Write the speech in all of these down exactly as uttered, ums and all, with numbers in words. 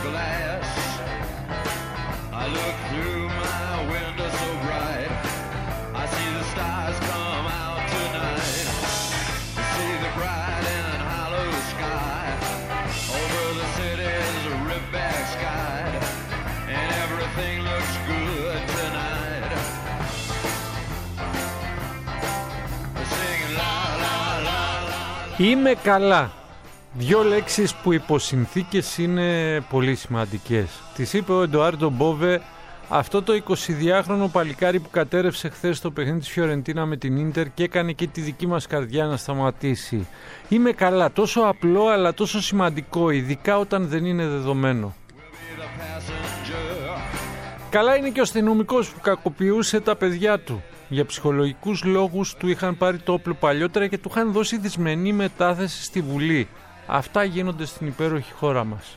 glass. I look through my window so bright. I see the stars come out tonight. I see the bright and hollow sky. Over the city's ripped-back sky. And everything looks good tonight. We're singing la la la la. Είμαι καλά. Δύο λέξεις που υπό συνθήκες είναι πολύ σημαντικές. Τις είπε ο Εντουάρντο Μπόβε, αυτό το εικοσιδυάχρονο παλικάρι που κατέρευσε χθες το παιχνίδι της Φιωρεντίνα με την Ίντερ και έκανε και τη δική μας καρδιά να σταματήσει. Είμαι καλά, τόσο απλό αλλά τόσο σημαντικό, ειδικά όταν δεν είναι δεδομένο. Καλά είναι και ο αστυνομικός που κακοποιούσε τα παιδιά του. Για ψυχολογικούς λόγους του είχαν πάρει το όπλο παλιότερα και του είχαν δώσει δυσμενή μετάθεση στη Βουλή. Αυτά γίνονται στην υπέροχη χώρα μας.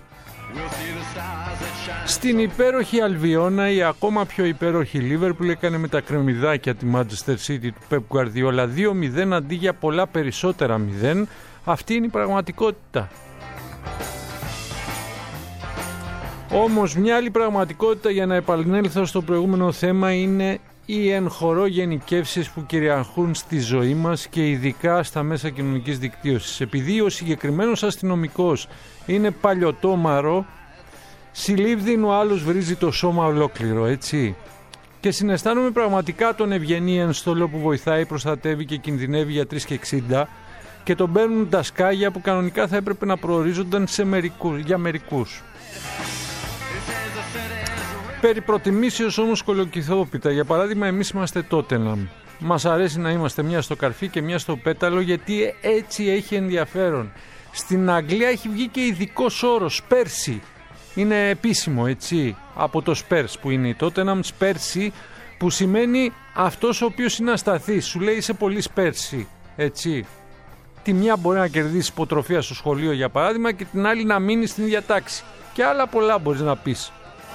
Στην υπέροχη Αλβιώνα η ακόμα πιο υπέροχη Λίβερπουλ έκανε με τα κρεμμυδάκια τη Manchester City του Pep Guardiola δύο μηδέν αντί για πολλά περισσότερα μηδέν. Αυτή είναι η πραγματικότητα. Όμως μια άλλη πραγματικότητα, για να επανέλθω στο προηγούμενο θέμα, είναι οι εν χορό γενικεύσεις που κυριαρχούν στη ζωή μας και ειδικά στα μέσα κοινωνικής δικτύωσης. Επειδή ο συγκεκριμένος αστυνομικός είναι παλιωτόμαρο, συλλήβδιν ο άλλος βρίζει το σώμα ολόκληρο, έτσι. Και συναισθάνομαι πραγματικά τον ευγενή ενστολό που βοηθάει, προστατεύει και κινδυνεύει για τρία και εξήντα και τον παίρνουν τα σκάγια που κανονικά θα έπρεπε να προορίζονταν σε μερικούς, για μερικούς. Περί προτιμήσεως όμως κολοκυθόπιτα. Για παράδειγμα, εμείς είμαστε Τότεναμ. Μας αρέσει να είμαστε μια στο καρφί και μια στο πέταλο, γιατί έτσι έχει ενδιαφέρον. Στην Αγγλία έχει βγει και ειδικός όρος, Σπέρσι. Είναι επίσημο, έτσι, από το Σπέρς που είναι η Τότεναμ, Σπέρσι, που σημαίνει αυτός ο οποίος είναι ασταθής. Σου λέει είσαι πολύ Σπέρσι, έτσι. Τη μια μπορεί να κερδίσει υποτροφία στο σχολείο, για παράδειγμα, και την άλλη να μείνει στην ίδια τάξη. Και άλλα πολλά μπορείς να πεις.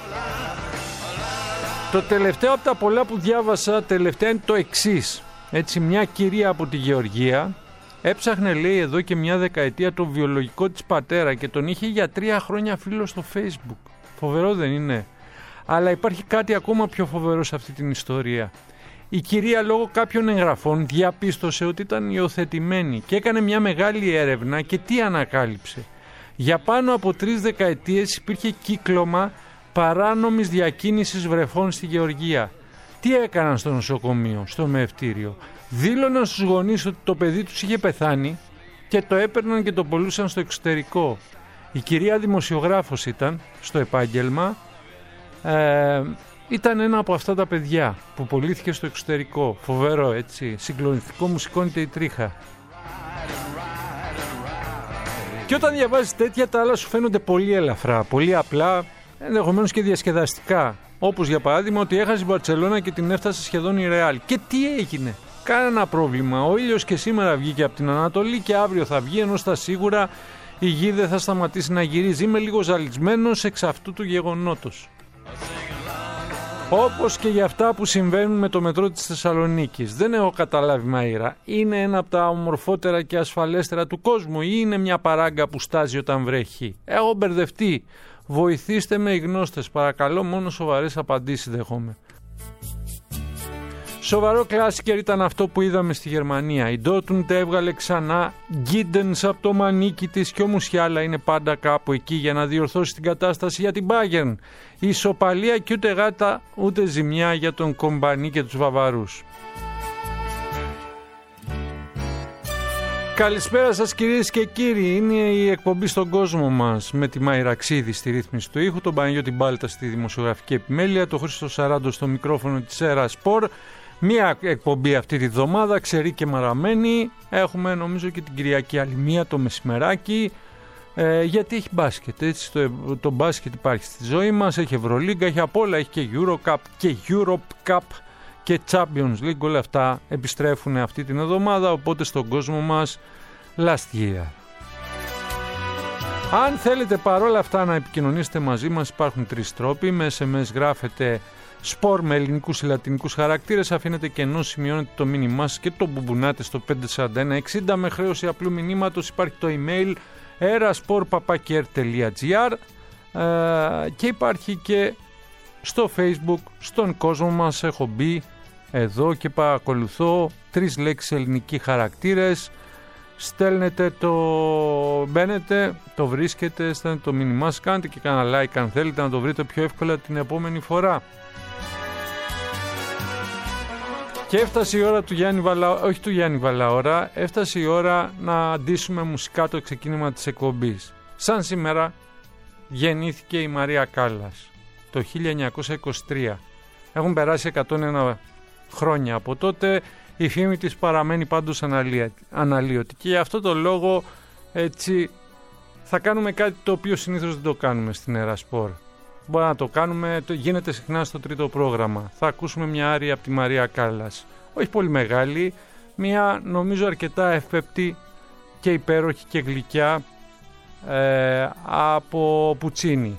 Το τελευταίο από τα πολλά που διάβασα τελευταία είναι το εξής. Έτσι, μια κυρία από τη Γεωργία έψαχνε, λέει, εδώ και μια δεκαετία το βιολογικό της πατέρα και τον είχε για τρία χρόνια φίλο στο Facebook. Φοβερό δεν είναι? Αλλά υπάρχει κάτι ακόμα πιο φοβερό σε αυτή την ιστορία. Η κυρία λόγω κάποιων εγγραφών διαπίστωσε ότι ήταν υιοθετημένη και έκανε μια μεγάλη έρευνα και τι ανακάλυψε? Για πάνω από τρεις δεκαετίες υπήρχε κύκλωμα παράνομης διακίνησης βρεφών στη Γεωργία. Τι έκαναν στο νοσοκομείο, στο μεευτήριο? Δήλωναν στους γονείς ότι το παιδί τους είχε πεθάνει και το έπαιρναν και το πωλούσαν στο εξωτερικό. Η κυρία δημοσιογράφος ήταν στο επάγγελμα, ε, ήταν ένα από αυτά τα παιδιά που πωλήθηκε στο εξωτερικό. Φοβερό, έτσι, συγκλονιστικό, μου σηκώνεται η τρίχα. Και όταν διαβάζεις τέτοια, τα άλλα σου φαίνονται πολύ ελαφρά, πολύ απλά, ενδεχομένως και διασκεδαστικά. Όπως για παράδειγμα ότι έχασε η Μπαρτσελώνα και την έφτασε σχεδόν η Ρεάλ. Και τι έγινε? Κανένα πρόβλημα. Ο ήλιος και σήμερα βγήκε από την Ανατολή και αύριο θα βγει, ενώ στα σίγουρα η γη δεν θα σταματήσει να γυρίζει. Είμαι λίγο ζαλισμένος εξ αυτού του γεγονότος. Όπως και για αυτά που συμβαίνουν με το μετρό της Θεσσαλονίκης. Δεν έχω καταλάβει, Μαΐρα. Είναι ένα από τα ομορφότερα και ασφαλέστερα του κόσμου ή είναι μια παράγκα που στάζει όταν βρέχει? Έχω μπερδευτεί. Βοηθήστε με οι γνώστες, παρακαλώ, μόνο σοβαρές απαντήσεις δέχομαι. Σοβαρό κλάσικερ ήταν αυτό που είδαμε στη Γερμανία. Η Dortmund έβγαλε ξανά Giddens από το μανίκι της και ο Μουσιάλα είναι πάντα κάπου εκεί για να διορθώσει την κατάσταση για την Bayern. Η ισοπαλία και ούτε γάτα ούτε ζημιά για τον Κομπανί και τους Βαβαρούς. Καλησπέρα σας κυρίες και κύριοι, είναι η εκπομπή στον κόσμο μας με τη Μαϊραξίδη στη ρύθμιση του ήχου, τον Παναγιώτη Μπάλτα στη δημοσιογραφική επιμέλεια, τον Χρήστο Σαράντο στο μικρόφωνο της Έρα Σπορ. Μία εκπομπή αυτή τη βδομάδα, ξερή και μαραμένη, έχουμε νομίζω και την Κυριακή άλλη μία το μεσημεράκι, ε, γιατί έχει μπάσκετ, έτσι, το, το μπάσκετ υπάρχει στη ζωή μας, έχει Ευρωλίγκα, έχει απ' όλα, έχει και Eurocup και Europe Cup και Champions League, όλα αυτά επιστρέφουν αυτή την εβδομάδα, οπότε στον κόσμο μας last year. Αν θέλετε παρόλα αυτά να επικοινωνήσετε μαζί μας, υπάρχουν τρεις τρόποι. Με ες εμ ες γράφετε σπορ με ελληνικούς ή λατινικούς χαρακτήρες, αφήνετε κενό, σημειώνετε το μήνυμά σας και το μπουμπουνάτε στο πέντε τέσσερα ένα εξήντα. Με χρέωση απλού μηνύματος υπάρχει το email eraspor παπάκι ερ τελεία τζι άρ. ε, και υπάρχει και στο Facebook, στον κόσμο μας έχω μπει εδώ και παρακολουθώ τρεις λέξεις ελληνικοί χαρακτήρες. Στέλνετε το, μπαίνετε, το βρίσκετε, στέλνετε το μήνυμά σας, κάντε και κανένα like αν θέλετε να το βρείτε πιο εύκολα την επόμενη φορά. Και έφτασε η ώρα του Γιάννη Βαλαώρα, όχι του Γιάννη Βαλαώρα, έφτασε η ώρα να αντίσουμε μουσικά το ξεκίνημα της εκπομπής. Σαν σήμερα γεννήθηκε η Μαρία Κάλλας το χίλια εννιακόσια είκοσι τρία. Έχουν περάσει εκατόν ένα χρόνια από τότε. Η φήμη της παραμένει πάντως αναλύωτη και γι' αυτό το λόγο έτσι θα κάνουμε κάτι το οποίο συνήθως δεν το κάνουμε στην Ερασπορ. Μπορεί να το κάνουμε, το γίνεται συχνά στο τρίτο πρόγραμμα. Θα ακούσουμε μια άρια από τη Μαρία Κάλλας. Όχι πολύ μεγάλη, μια νομίζω αρκετά εύπεπτη και υπέροχη και γλυκιά ε, από Πουτσίνι.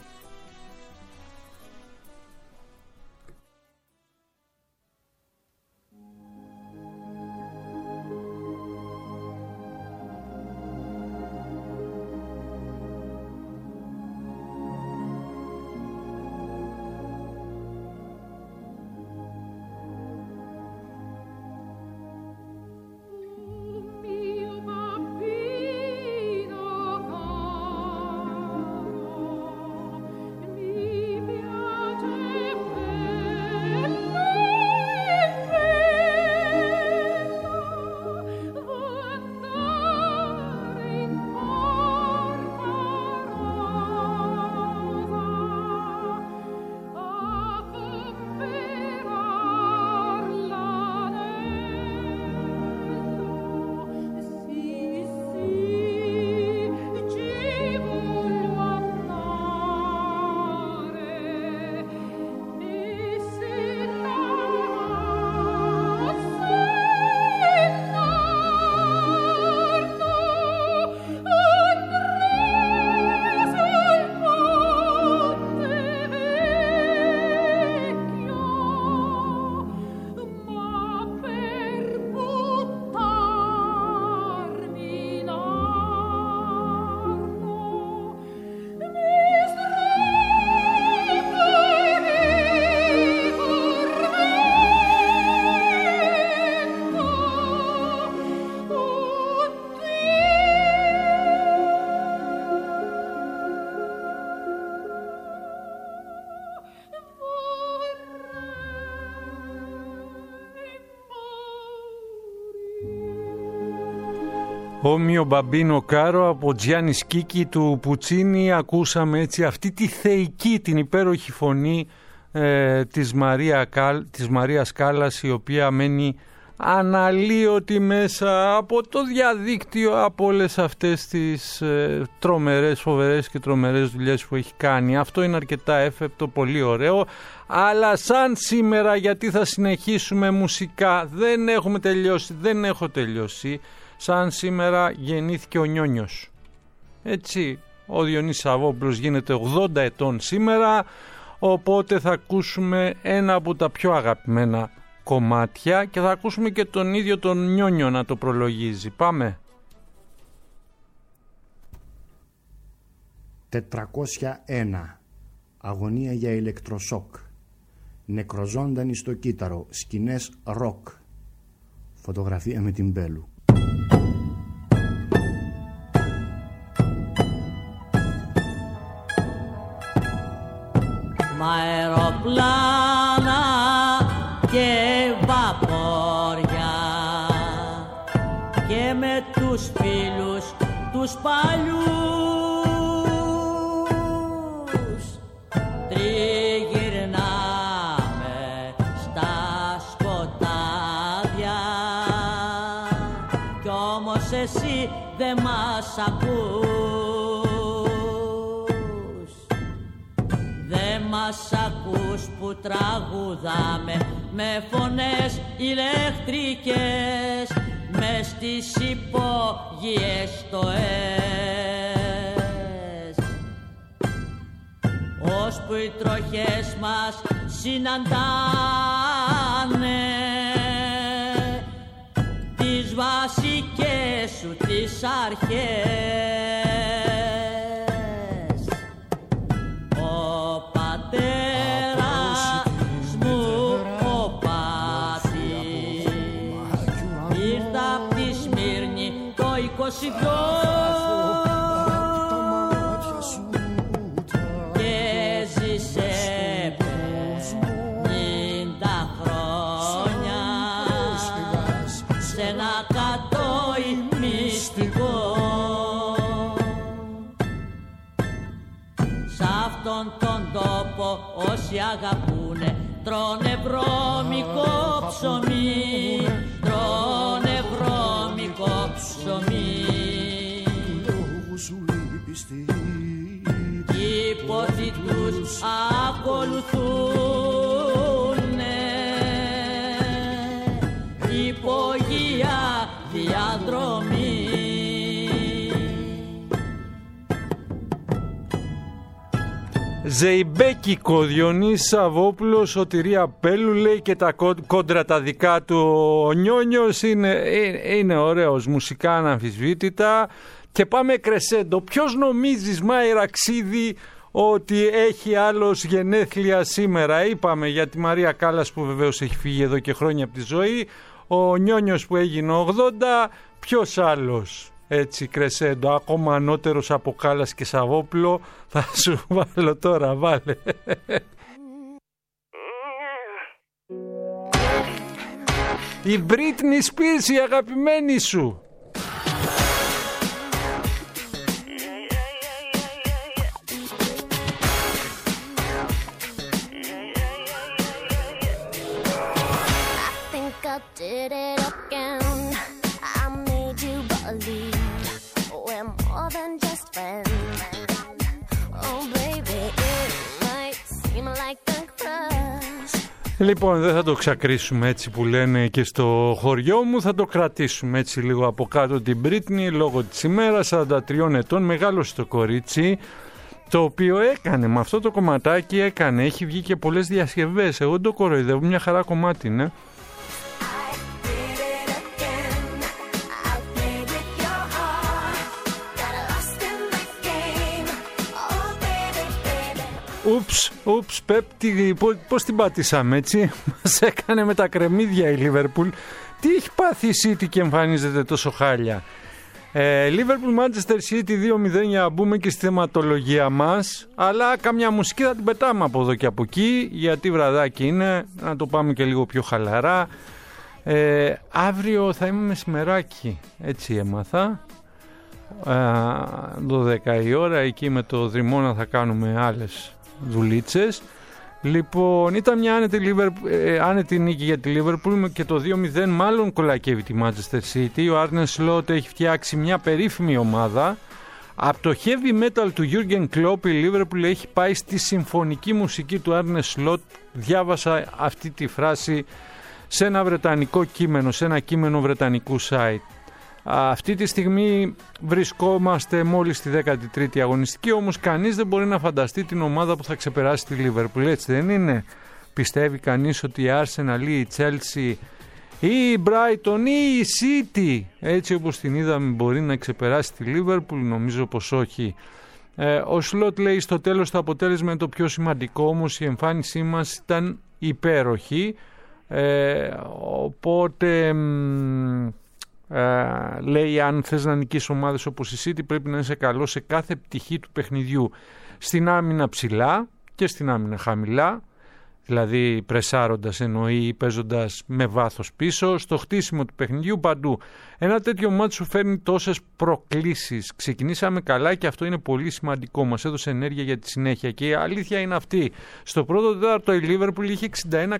Όμοιο Μπαμπίνο Κάρο από Τζιάννη Σκίκη του Πουτσίνι. Ακούσαμε έτσι αυτή τη θεϊκή, την υπέροχη φωνή ε, της, Μαρία, της Μαρίας Κάλλας, η οποία μένει αναλύωτη μέσα από το διαδίκτυο, από όλες αυτές τις ε, τρομερές, φοβερές και τρομερές δουλειές που έχει κάνει. Αυτό είναι αρκετά έφεπτο, πολύ ωραίο, αλλά σαν σήμερα, γιατί θα συνεχίσουμε μουσικά, δεν έχουμε τελειώσει, δεν έχω τελειώσει. Σαν σήμερα γεννήθηκε ο Νιόνιος. Έτσι, ο Διονύσης Σαββόπουλος γίνεται ογδόντα ετών σήμερα, οπότε θα ακούσουμε ένα από τα πιο αγαπημένα κομμάτια και θα ακούσουμε και τον ίδιο τον Νιόνιο να το προλογίζει. Πάμε. τετρακόσια ένα. Αγωνία για ηλεκτροσόκ. Νεκροζώντανοι στο κύτταρο. Σκηνές ροκ. Φωτογραφία με την Μπέλου. Μ' αεροπλάνα και βαπόρια και με τους φίλους τους παλιούς τριγυρνάμε στα σκοτάδια κι όμως εσύ δεν μας ακούς. Δεν μας ακούς που τραγουδάμε με φωνές ηλεκτρικές μες στις υπόγειες στοές, ώσπου οι τροχές μας συναντάνε τις βασικές σου τις αρχές. αυτόν τον τόπο όσοι αγαπούνε τρώνε βρώμικο ψωμί, τρώνε βρώμικο ψωμί. Οι πόθοι τους ακολουθούνε υπογεία διαδρομή. Ζεϊμπέκικο, Διονύσης Σαββόπουλος, Σωτηρία Πέλου, λέει, και τα κόντρα τα δικά του. Ο Νιόνιος είναι, είναι ωραίος, μουσικά αναμφισβήτητα. Και πάμε κρεσέντο. Ποιος νομίζεις, Μάη Ραξίδη, ότι έχει άλλος γενέθλια σήμερα? Είπαμε για τη Μαρία Κάλλας που βεβαίως έχει φύγει εδώ και χρόνια από τη ζωή. Ο Νιόνιος που έγινε ογδόντα. Ποιος άλλος? Έτσι κρεσέντο, ακόμα ανώτερος από Κάλλας και Σαββόπουλο. Θα σου βάλω τώρα, βάλε. Η Britney Spears, η αγαπημένη σου. Did it again. I made you believe we're more than just friends. Oh baby, it might seem like a crush. Λοιπόν, δεν θα το ξακρίσουμε έτσι που λένε και στο χωριό μου, θα το κρατήσουμε έτσι λίγο από κάτω την Britney λόγω της ημέρας, σαράντα τριών ετών, μεγάλωσε το κορίτσι, το οποίο έκανε με αυτό το κομματάκι, έκανε, έχει βγει και πολλές διασκευές. Εγώ το κοροϊδεύω, μια χαρά κομμάτι είναι. Ούψ, ούψ, Πέπτη, πώς την πατήσαμε έτσι? Μας έκανε με τα κρεμμύδια η Λίβερπουλ. Τι έχει πάθει η City και εμφανίζεται τόσο χάλια? Λίβερπουλ Manchester City δύο μηδέν για να μπούμε και στη θεματολογία μας. Αλλά καμιά μουσική θα την πετάμε από εδώ και από εκεί, γιατί βραδάκι είναι, να το πάμε και λίγο πιο χαλαρά. ε, Αύριο θα είμαι μεσημεράκι, έτσι έμαθα, δώδεκα η ώρα, εκεί με το Δρυμώνα θα κάνουμε άλλες δουλίτσες. Λοιπόν, ήταν μια άνετη, Liverpool, ε, άνετη νίκη για τη Liverpool και το δύο μηδέν μάλλον κολακεύει τη Manchester City. Ο Arne Slot έχει φτιάξει μια περίφημη ομάδα. Από το heavy metal του Jürgen Klopp η Liverpool έχει πάει στη συμφωνική μουσική του Arne Slot. Διάβασα αυτή τη φράση σε ένα βρετανικό κείμενο, σε ένα κείμενο βρετανικού site. Αυτή τη στιγμή βρισκόμαστε μόλις στη δέκατη τρίτη αγωνιστική, όμως κανείς δεν μπορεί να φανταστεί την ομάδα που θα ξεπεράσει τη Liverpool, έτσι δεν είναι? Πιστεύει κανείς ότι η Arsenal ή η Chelsea ή η Brighton ή η City, έτσι όπως την είδαμε, μπορεί να ξεπεράσει τη Liverpool? Νομίζω πως όχι. ε, Ο Slot λέει στο τέλος το αποτέλεσμα είναι το πιο σημαντικό, όμως η εμφάνισή μας ήταν υπέροχη. ε, Οπότε Uh, λέει, αν θες να νικήσεις ομάδες όπως η City πρέπει να είσαι καλό σε κάθε πτυχή του παιχνιδιού. Στην άμυνα ψηλά και στην άμυνα χαμηλά, δηλαδή πρεσάροντας εννοεί, παίζοντας με βάθος πίσω, στο χτίσιμο του παιχνιδιού, παντού. Ένα τέτοιο μάτι σου φέρνει τόσες προκλήσεις. Ξεκινήσαμε καλά και αυτό είναι πολύ σημαντικό, μας έδωσε ενέργεια για τη συνέχεια και η αλήθεια είναι αυτή. Στο πρώτο τέταρτο η Liverpool είχε εξήντα ένα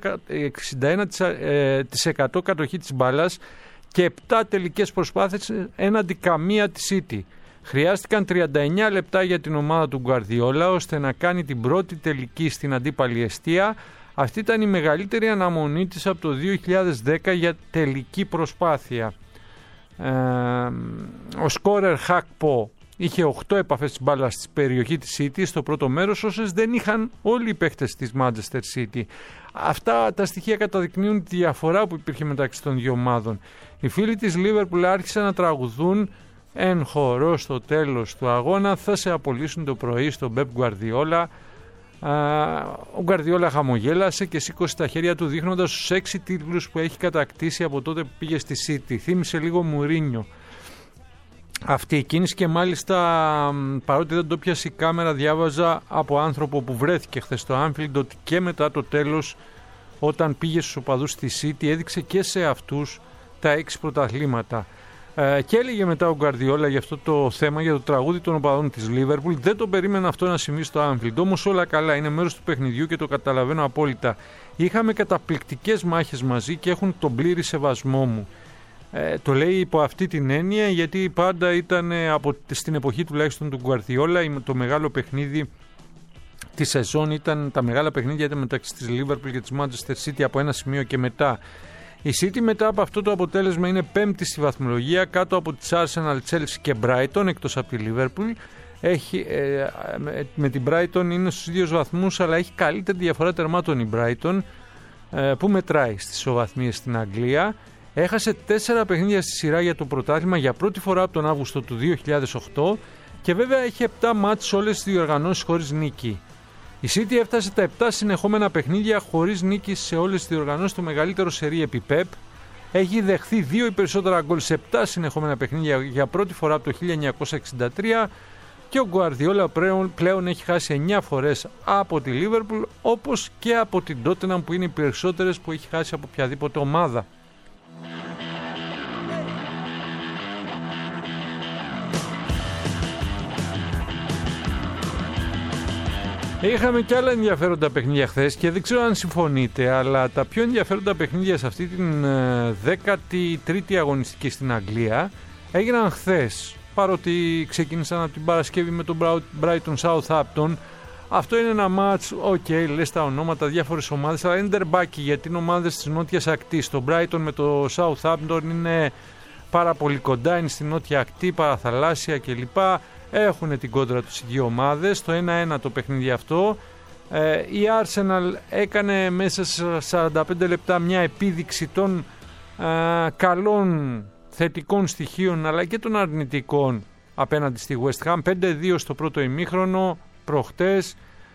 τοις εκατό κατοχή της μπάλας και επτά τελικές προσπάθειες έναντι καμία της City. Χρειάστηκαν τριάντα εννιά λεπτά για την ομάδα του Γκουαρδιόλα ώστε να κάνει την πρώτη τελική στην αντίπαλη εστία. Αυτή ήταν η μεγαλύτερη αναμονή της από το δύο χιλιάδες δέκα για τελική προσπάθεια. Ε, ο σκόρερ Χάκπο είχε οκτώ επαφές της μπάλας στη περιοχή της City στο πρώτο μέρος, όσες δεν είχαν όλοι οι παίχτες της Manchester City. Αυτά τα στοιχεία καταδεικνύουν τη διαφορά που υπήρχε μεταξύ των δύο ομάδων. Οι φίλοι της Liverpool άρχισαν να τραγουδούν εν χορό στο τέλος του αγώνα. Θα σε απολύσουν το πρωί στον Pep Guardiola. Ο Guardiola χαμογέλασε και σήκωσε τα χέρια του δείχνοντας τους έξι τίτλους που έχει κατακτήσει από τότε που πήγε στη City. Θύμισε λίγο Μουρίνιο αυτή η κίνηση και μάλιστα, παρότι δεν το πιάσει η κάμερα, διάβαζα από άνθρωπο που βρέθηκε χθες στο Anfield ότι και μετά το τέλος, όταν πήγε στους οπαδούς στη City, έδειξε και σε αυτούς τα έξι πρωταθλήματα. Ε, και έλεγε μετά ο Γκουαρδιόλα για αυτό το θέμα, για το τραγούδι των οπαδών της Λίβερπουλ. Δεν το περίμενα αυτό να συμβεί στο Άνφιλντ. Όμως όλα καλά, είναι μέρος του παιχνιδιού και το καταλαβαίνω απόλυτα. Είχαμε καταπληκτικές μάχες μαζί και έχουν τον πλήρη σεβασμό μου. Ε, το λέει υπό αυτή την έννοια, γιατί πάντα ήταν από, στην εποχή τουλάχιστον του Γκουαρδιόλα το μεγάλο παιχνίδι τη σεζόν ήταν, τα μεγάλα παιχνίδια ήταν μεταξύ της Liverpool και της Manchester City από ένα σημείο και μετά. Η City μετά από αυτό το αποτέλεσμα είναι πέμπτη στη βαθμολογία, κάτω από τις Arsenal, Chelsea και Brighton, εκτός από τη Liverpool. Έχει, ε, με την Brighton είναι στους ίδιους βαθμούς, αλλά έχει καλύτερη διαφορά τερμάτων η Brighton, ε, που μετράει στις ισοβαθμίες στην Αγγλία. Έχασε τέσσερα παιχνίδια στη σειρά για το πρωτάθλημα για πρώτη φορά από τον Αύγουστο του δύο χιλιάδες οκτώ και βέβαια έχει επτά μάτς σε όλες τις διοργανώσεις χωρίς νίκη. Η City έφτασε τα επτά συνεχόμενα παιχνίδια χωρίς νίκη σε όλες τις διοργανώσεις, το μεγαλύτερο σερί επί Pep. Έχει δεχθεί δύο ή περισσότερα γκολ σε επτά συνεχόμενα παιχνίδια για πρώτη φορά από το χίλια εννιακόσια εξήντα τρία και ο Γκουαρδιόλα πλέον, πλέον έχει χάσει εννιά φορές από τη Liverpool, όπως και από την Tottenham που είναι οι περισσότερες που έχει χάσει από οποιαδήποτε ομάδα. Είχαμε και άλλα ενδιαφέροντα παιχνίδια χθες και δεν ξέρω αν συμφωνείτε, αλλά τα πιο ενδιαφέροντα παιχνίδια σε αυτή την δέκατη τρίτη αγωνιστική στην Αγγλία έγιναν χθες, παρότι ξεκίνησαν από την Παρασκευή με τον Brighton Southampton. Αυτό είναι ένα μάτς, οκ, okay, λες τα ονόματα, διάφορες ομάδες, αλλά είναι ντερμπάκι γιατί είναι ομάδες της νότιας ακτής. Το Brighton με το Southampton είναι πάρα πολύ κοντά, είναι στη νότια ακτή, παραθαλάσσια κλπ. Έχουν την κόντρα τους οι δύο ομάδες, το ένα ένα το παιχνίδι αυτό. Ε, η Arsenal έκανε μέσα σε σαράντα πέντε λεπτά μια επίδειξη των ε, καλών θετικών στοιχείων αλλά και των αρνητικών απέναντι στη West Ham. πέντε δύο στο πρώτο ημίχρονο προχτές.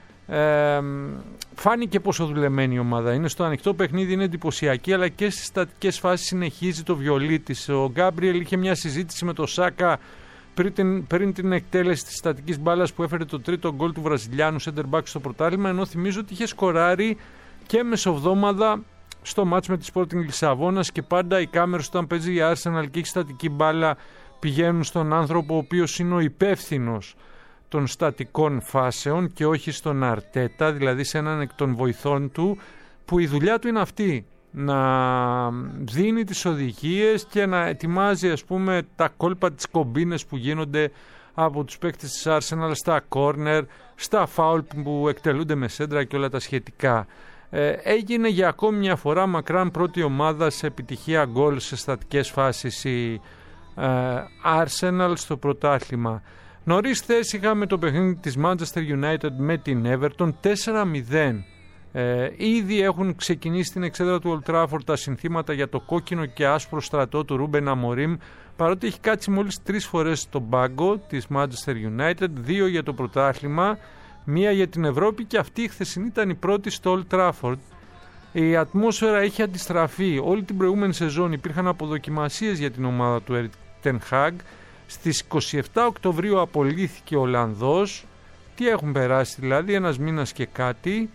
Ε, φάνηκε πόσο δουλεμένη η ομάδα είναι. Στο ανοιχτό παιχνίδι είναι εντυπωσιακή, αλλά και στις στατικές φάσεις συνεχίζει το βιολί της. Ο Γκάμπριελ είχε μια συζήτηση με το Σάκα πριν την, πριν την εκτέλεση της στατικής μπάλας που έφερε το τρίτο γκολ του Βραζιλιάνου center back στο πρωτάθλημα, ενώ θυμίζω ότι είχε σκοράρει και μεσοβδόμαδα στο μάτς με τη Sporting Λισαβόνας και πάντα οι κάμερες όταν παίζει η Arsenal και έχει στατική μπάλα πηγαίνουν στον άνθρωπο ο οποίος είναι ο υπεύθυνος των στατικών φάσεων και όχι στον Αρτέτα, δηλαδή σε έναν εκ των βοηθών του που η δουλειά του είναι αυτή, να δίνει τις οδηγίες και να ετοιμάζει ας πούμε τα κόλπα, τις κομπίνες που γίνονται από τους παίκτες της Arsenal στα corner, στα foul που εκτελούνται με σέντρα και όλα τα σχετικά. Ε, έγινε για ακόμη μια φορά μακράν πρώτη ομάδα σε επιτυχία γκολ σε στατικές φάσεις η ε, Arsenal στο πρωτάθλημα. Νωρίς χθες είχαμε το παιχνίδι της Manchester United με την Everton τέσσερα μηδέν. Ε, ήδη έχουν ξεκινήσει στην εξέδρα του Old Trafford τα συνθήματα για το κόκκινο και άσπρο στρατό του Ρούμπεν Αμορίμ, παρότι έχει κάτσει μόλις τρεις φορές στον πάγκο της Manchester United, δύο για το πρωτάθλημα, μία για την Ευρώπη και αυτή η χθεσινή ήταν η πρώτη στο Old Trafford. Η ατμόσφαιρα έχει αντιστραφεί. Όλη την προηγούμενη σεζόν υπήρχαν αποδοκιμασίες για την ομάδα του Erik ten Hag. Στις είκοσι επτά Οκτωβρίου απολύθηκε ο Ολλανδός. Τι έχουν περάσει δηλαδή, ένας μήνας και κάτι.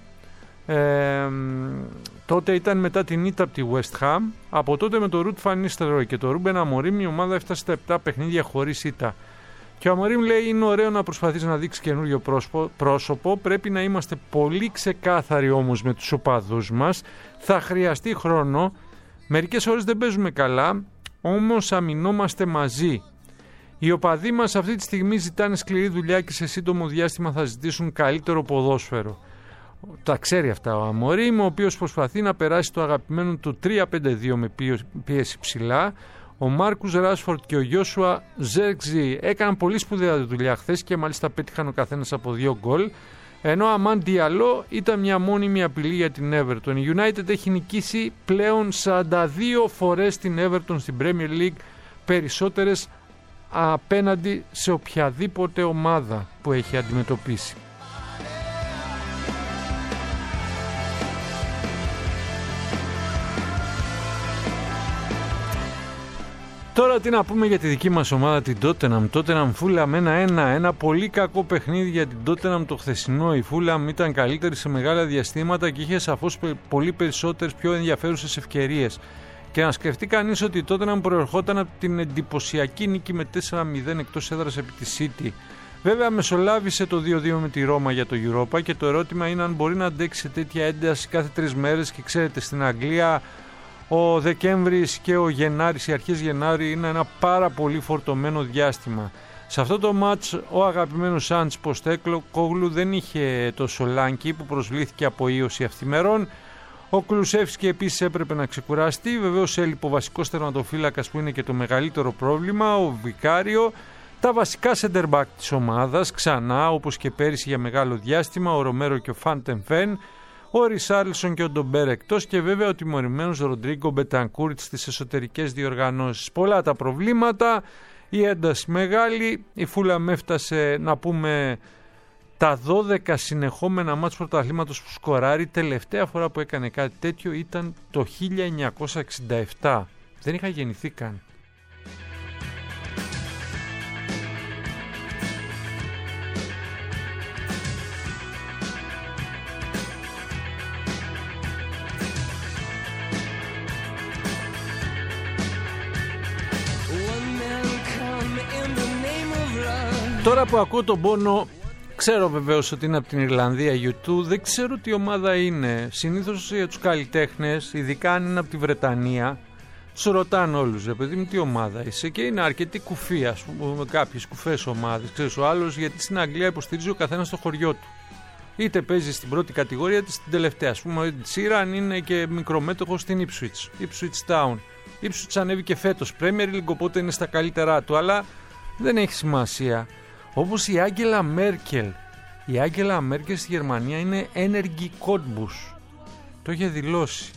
Ε, τότε ήταν μετά την ήττα από τη West Ham. Από τότε με τον Ruud van Nistelrooy και τον Ruben Amorim η ομάδα έφτασε στα επτά παιχνίδια χωρίς ήττα. Και ο Amorim λέει είναι ωραίο να προσπαθείς να δείξει καινούριο πρόσωπο, πρόσωπο. Πρέπει να είμαστε πολύ ξεκάθαροι όμως με τους οπαδούς μας. Θα χρειαστεί χρόνο. Μερικές ώρες δεν παίζουμε καλά, όμως αμυνόμαστε μαζί. Οι οπαδοί μας αυτή τη στιγμή ζητάνε σκληρή δουλειά και σε σύντομο διάστημα θα ζητήσουν καλύτερο ποδόσφαιρο. Τα ξέρει αυτά ο Αμορίμ, ο οποίος προσπαθεί να περάσει το αγαπημένο του τρία πέντε δύο με πίεση ψηλά. Ο Μάρκους Ράσφορντ και ο Γιόσουα Ζέρξι έκαναν πολύ σπουδαία δουλειά χθες και μάλιστα πέτυχαν ο καθένας από δύο γκολ. Ενώ ο Αμάν Διαλό ήταν μια μόνιμη απειλή για την Everton. Η United έχει νικήσει πλέον σαράντα δύο φορές την Everton στην Premier League, περισσότερες απέναντι σε οποιαδήποτε ομάδα που έχει αντιμετωπίσει. Τώρα τι να πούμε για τη δική μας ομάδα, την Tottenham. Tottenham Fulham ένα ένα, ένα πολύ κακό παιχνίδι για την Tottenham το χθεσινό. Η Fulham ήταν καλύτερη σε μεγάλα διαστήματα και είχε σαφώς πολύ περισσότερες πιο ενδιαφέρουσες ευκαιρίες. Και να σκεφτεί κανείς ότι τότε να προερχόταν από την εντυπωσιακή νίκη με τέσσερα μηδέν εκτός έδρας επί τη City. Βέβαια μεσολάβησε το δύο δύο με τη Ρώμα για το Europa και το ερώτημα είναι αν μπορεί να αντέξει τέτοια ένταση κάθε τρεις μέρες. Και ξέρετε, στην Αγγλία ο Δεκέμβρης και ο Γενάρης, οι αρχές Γενάρη, είναι ένα πάρα πολύ φορτωμένο διάστημα. Σε αυτό το μάτς ο αγαπημένος Άντς Ποστέκογλου δεν είχε το Σολάνκι που προσβλήθηκε από ίωση αυθημερών. Ο Κλουσεύσκι επίσης έπρεπε να ξεκουραστεί. Βεβαίως έλειπε ο βασικός τερματοφύλακας που είναι και το μεγαλύτερο πρόβλημα, ο Βικάριο. Τα βασικά center back της ομάδας ξανά, όπως και πέρυσι για μεγάλο διάστημα, ο Ρομέρο και ο Φάντεμφεν, ο Ρισάρλσον και ο Ντομπέρ εκτός και βέβαια ο τιμωρημένος Ροντρίγκο Μπετανκούρτ στις εσωτερικές διοργανώσεις. Πολλά τα προβλήματα, η ένταση μεγάλη, η Φούλαμ έφτασε να πούμε τα δώδεκα συνεχόμενα μάτς πρωταθλήματος που σκοράρει. Τελευταία φορά που έκανε κάτι τέτοιο ήταν το χίλια εννιακόσια εξήντα επτά. Δεν είχα γεννηθεί καν. Τώρα που ακούω τον πόνο, ξέρω βεβαίως ότι είναι από την Ιρλανδία γιου τού, δεν ξέρω τι ομάδα είναι. Συνήθως για τους καλλιτέχνες, ειδικά αν είναι από τη Βρετανία, τους ρωτάνε όλους, ρε παιδί μου, τι ομάδα είσαι, και είναι αρκετή κουφή, ας πούμε, με κάποιες κουφές ομάδες. Ξέρεις, ο άλλος, γιατί στην Αγγλία υποστηρίζει ο καθένας στο χωριό του. Είτε παίζει στην πρώτη κατηγορία, είτε στην τελευταία. Ας πούμε, ο Τσίραν είναι και μικρομέτωχος στην Ipswich, Ipswich Town. Ipswich ανέβηκε φέτος Premier League, οπότε είναι στα καλύτερά του, αλλά δεν έχει σημασία. Όπως η Άγγελα Μέρκελ. Η Άγγελα Μέρκελ στη Γερμανία είναι ένεργη Cottbus. Το είχε δηλώσει.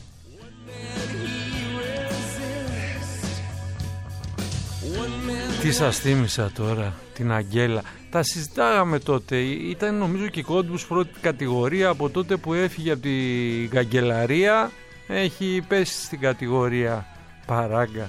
Τι σας θύμισα τώρα, την Αγγέλα. Τα συζητάγαμε τότε. Ήταν νομίζω και η Cottbus πρώτη κατηγορία. Από τότε που έφυγε από την καγκελαρία έχει πέσει στην κατηγορία παράγκα.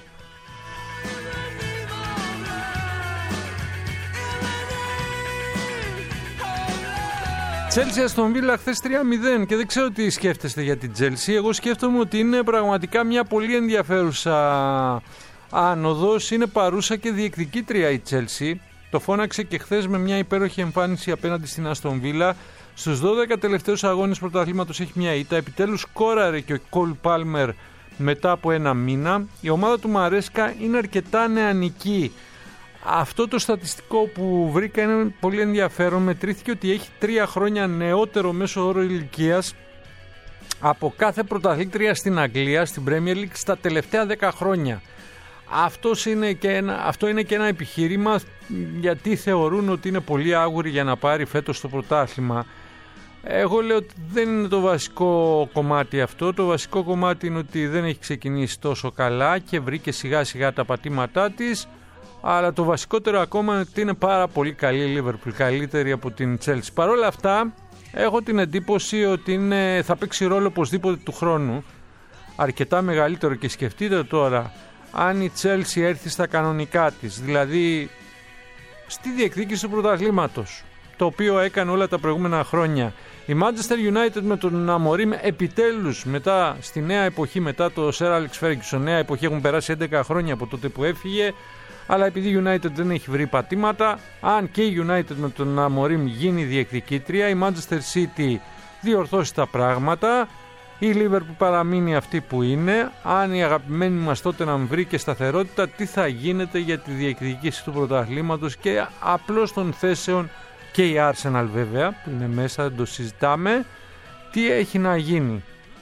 Chelsea Aston Villa χθες τρία μηδέν και δεν ξέρω τι σκέφτεστε για την Chelsea. Εγώ σκέφτομαι ότι είναι πραγματικά μια πολύ ενδιαφέρουσα άνοδος. Είναι παρούσα και διεκδικήτρια η Chelsea. Το φώναξε και χθες με μια υπέροχη εμφάνιση απέναντι στην Aston Villa. Στους δώδεκα τελευταίους αγώνες πρωταθλήματος έχει μια ήττα. Επιτέλους σκόραρε και ο Cole Palmer μετά από ένα μήνα. Η ομάδα του Μαρέσκα είναι αρκετά νεανική. Αυτό το στατιστικό που βρήκα είναι πολύ ενδιαφέρον. Μετρήθηκε ότι έχει τρία χρόνια νεότερο μέσο όρο ηλικίας από κάθε πρωταθλήτρια στην Αγγλία, στην Premier League, στα τελευταία δέκα χρόνια. Αυτός είναι και ένα, αυτό είναι και ένα επιχείρημα γιατί θεωρούν ότι είναι πολύ άγουρη για να πάρει φέτος το πρωτάθλημα. Εγώ λέω ότι δεν είναι το βασικό κομμάτι αυτό. Το βασικό κομμάτι είναι ότι δεν έχει ξεκινήσει τόσο καλά και βρήκε σιγά σιγά τα πατήματά της. Αλλά το βασικότερο ακόμα είναι ότι είναι πάρα πολύ καλή η Liverpool, καλύτερη από την Chelsea. Παρ' όλα αυτά, έχω την εντύπωση ότι είναι, θα παίξει ρόλο οπωσδήποτε του χρόνου. Αρκετά μεγαλύτερο, και σκεφτείτε τώρα, αν η Chelsea έρθει στα κανονικά της, δηλαδή στη διεκδίκηση του πρωταθλήματος, το οποίο έκανε όλα τα προηγούμενα χρόνια. Η Manchester United με τον Amorim επιτέλους μετά στη νέα εποχή, μετά το Sir Alex Ferguson, νέα εποχή, έχουν περάσει έντεκα χρόνια από τότε που έφυγε. Αλλά επειδή η United δεν έχει βρει πατήματα, αν και η United με τον Amorim γίνει διεκδικήτρια, η Manchester City διορθώσει τα πράγματα, η Liverpool παραμείνει αυτή που είναι, αν η αγαπημένη μας τότε να βρει και σταθερότητα, τι θα γίνεται για τη διεκδικήση του πρωταθλήματος και απλώς των θέσεων, και η Arsenal βέβαια που είναι μέσα, δεν το συζητάμε, τι έχει να γίνει.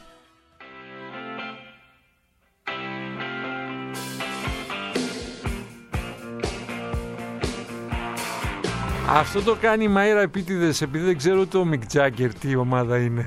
Αυτό το κάνει η Μαΐρα επίτηδες, επειδή δεν ξέρω ούτε ο Μικ Τζάγκερ τι ομάδα είναι.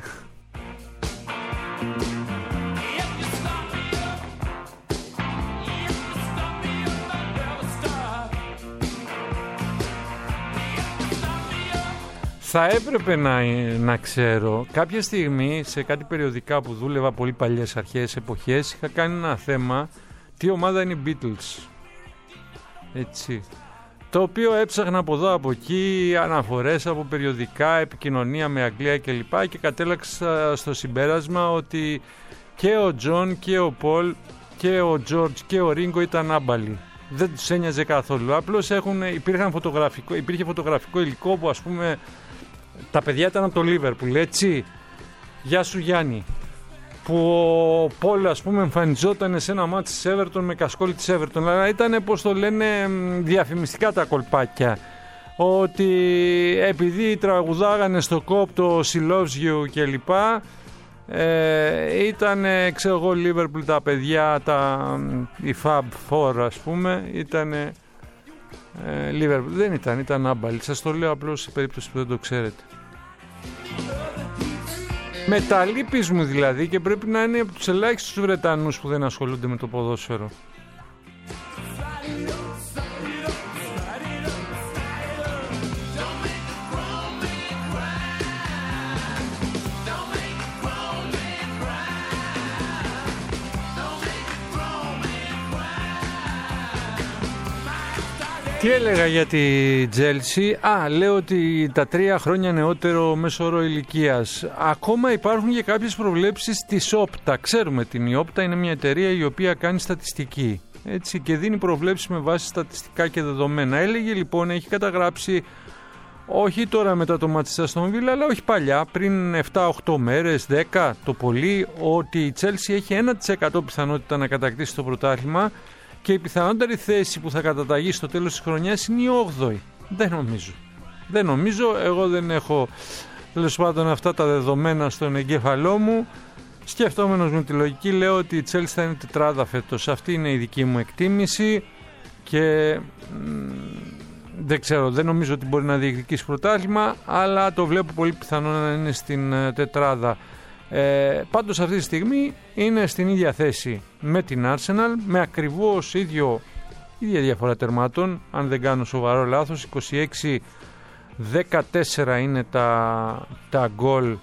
Θα έπρεπε να, να ξέρω. Κάποια στιγμή σε κάτι περιοδικά που δούλευα πολύ παλιές αρχαίες εποχές είχα κάνει ένα θέμα τι ομάδα είναι οι Beatles. Έτσι. Το οποίο έψαχνα από εδώ από εκεί, αναφορές από περιοδικά, επικοινωνία με Αγγλία κλπ. Και κατέληξα στο συμπέρασμα ότι και ο Τζον και ο Πολ και και ο Τζόρτζ και ο Ρίγκο ήταν άμπαλοι. Δεν τους ένοιαζε καθόλου. Απλώς έχουν, υπήρχαν φωτογραφικό, υπήρχε φωτογραφικό υλικό που, ας πούμε, τα παιδιά ήταν από το Λίβερπουλ, έτσι. Γεια σου Γιάννη. Που ο Πολ, ας πούμε, εμφανιζόταν σε ένα μάτι της Everton με κασκόλ της Everton. Αλλά ήταν, πώς το λένε, διαφημιστικά τα κολπάκια. Ότι επειδή τραγουδάγανε στο κόπ το She Loves You και λοιπά, ε, ήταν, ξέρω εγώ, Liverpool τα παιδιά, τα, η Fab Four, ας πούμε, ήταν ε, Liverpool. Δεν ήταν, ήταν άμπαλοι. Σας το λέω απλώς σε περίπτωση που δεν το ξέρετε. Με τα λύπης μου δηλαδή, και πρέπει να είναι από τους ελάχιστους Βρετανούς που δεν ασχολούνται με το ποδόσφαιρο. Τι έλεγα για τη Chelsea? Α, λέω ότι τα τρία χρόνια νεότερο μέσο όρο ηλικίας. Ακόμα υπάρχουν και κάποιες προβλέψεις της Όπτα. Ξέρουμε την η Όπτα είναι μια εταιρεία η οποία κάνει στατιστική, έτσι, και δίνει προβλέψεις με βάση στατιστικά και δεδομένα. Έλεγε λοιπόν, έχει καταγράψει, όχι τώρα μετά το μάτι της Αστον Βίλα, αλλά όχι παλιά, πριν επτά οκτώ μέρες, δέκα το πολύ, ότι η Chelsea έχει ένα τοις εκατό πιθανότητα να κατακτήσει το πρωτάθλημα. Και η πιθανότερη θέση που θα καταταγεί στο τέλος της χρονιάς είναι η όγδοη. Δεν νομίζω. Δεν νομίζω. Εγώ δεν έχω, τέλος πάντων, αυτά τα δεδομένα στον εγκέφαλό μου. Σκεφτόμενος με τη λογική, λέω ότι η Chelsea θα είναι τετράδα φέτος. Αυτή είναι η δική μου εκτίμηση. Και μ, δεν ξέρω, δεν νομίζω ότι μπορεί να διεκδικήσει πρωτάθλημα, αλλά το βλέπω πολύ πιθανό να είναι στην τετράδα. Ε, πάντως αυτή τη στιγμή είναι στην ίδια θέση με την Arsenal, με ακριβώς ίδιο, ίδια διαφορά τερμάτων, αν δεν κάνω σοβαρό λάθος. είκοσι έξι δεκατέσσερα είναι τα, τα γκολ,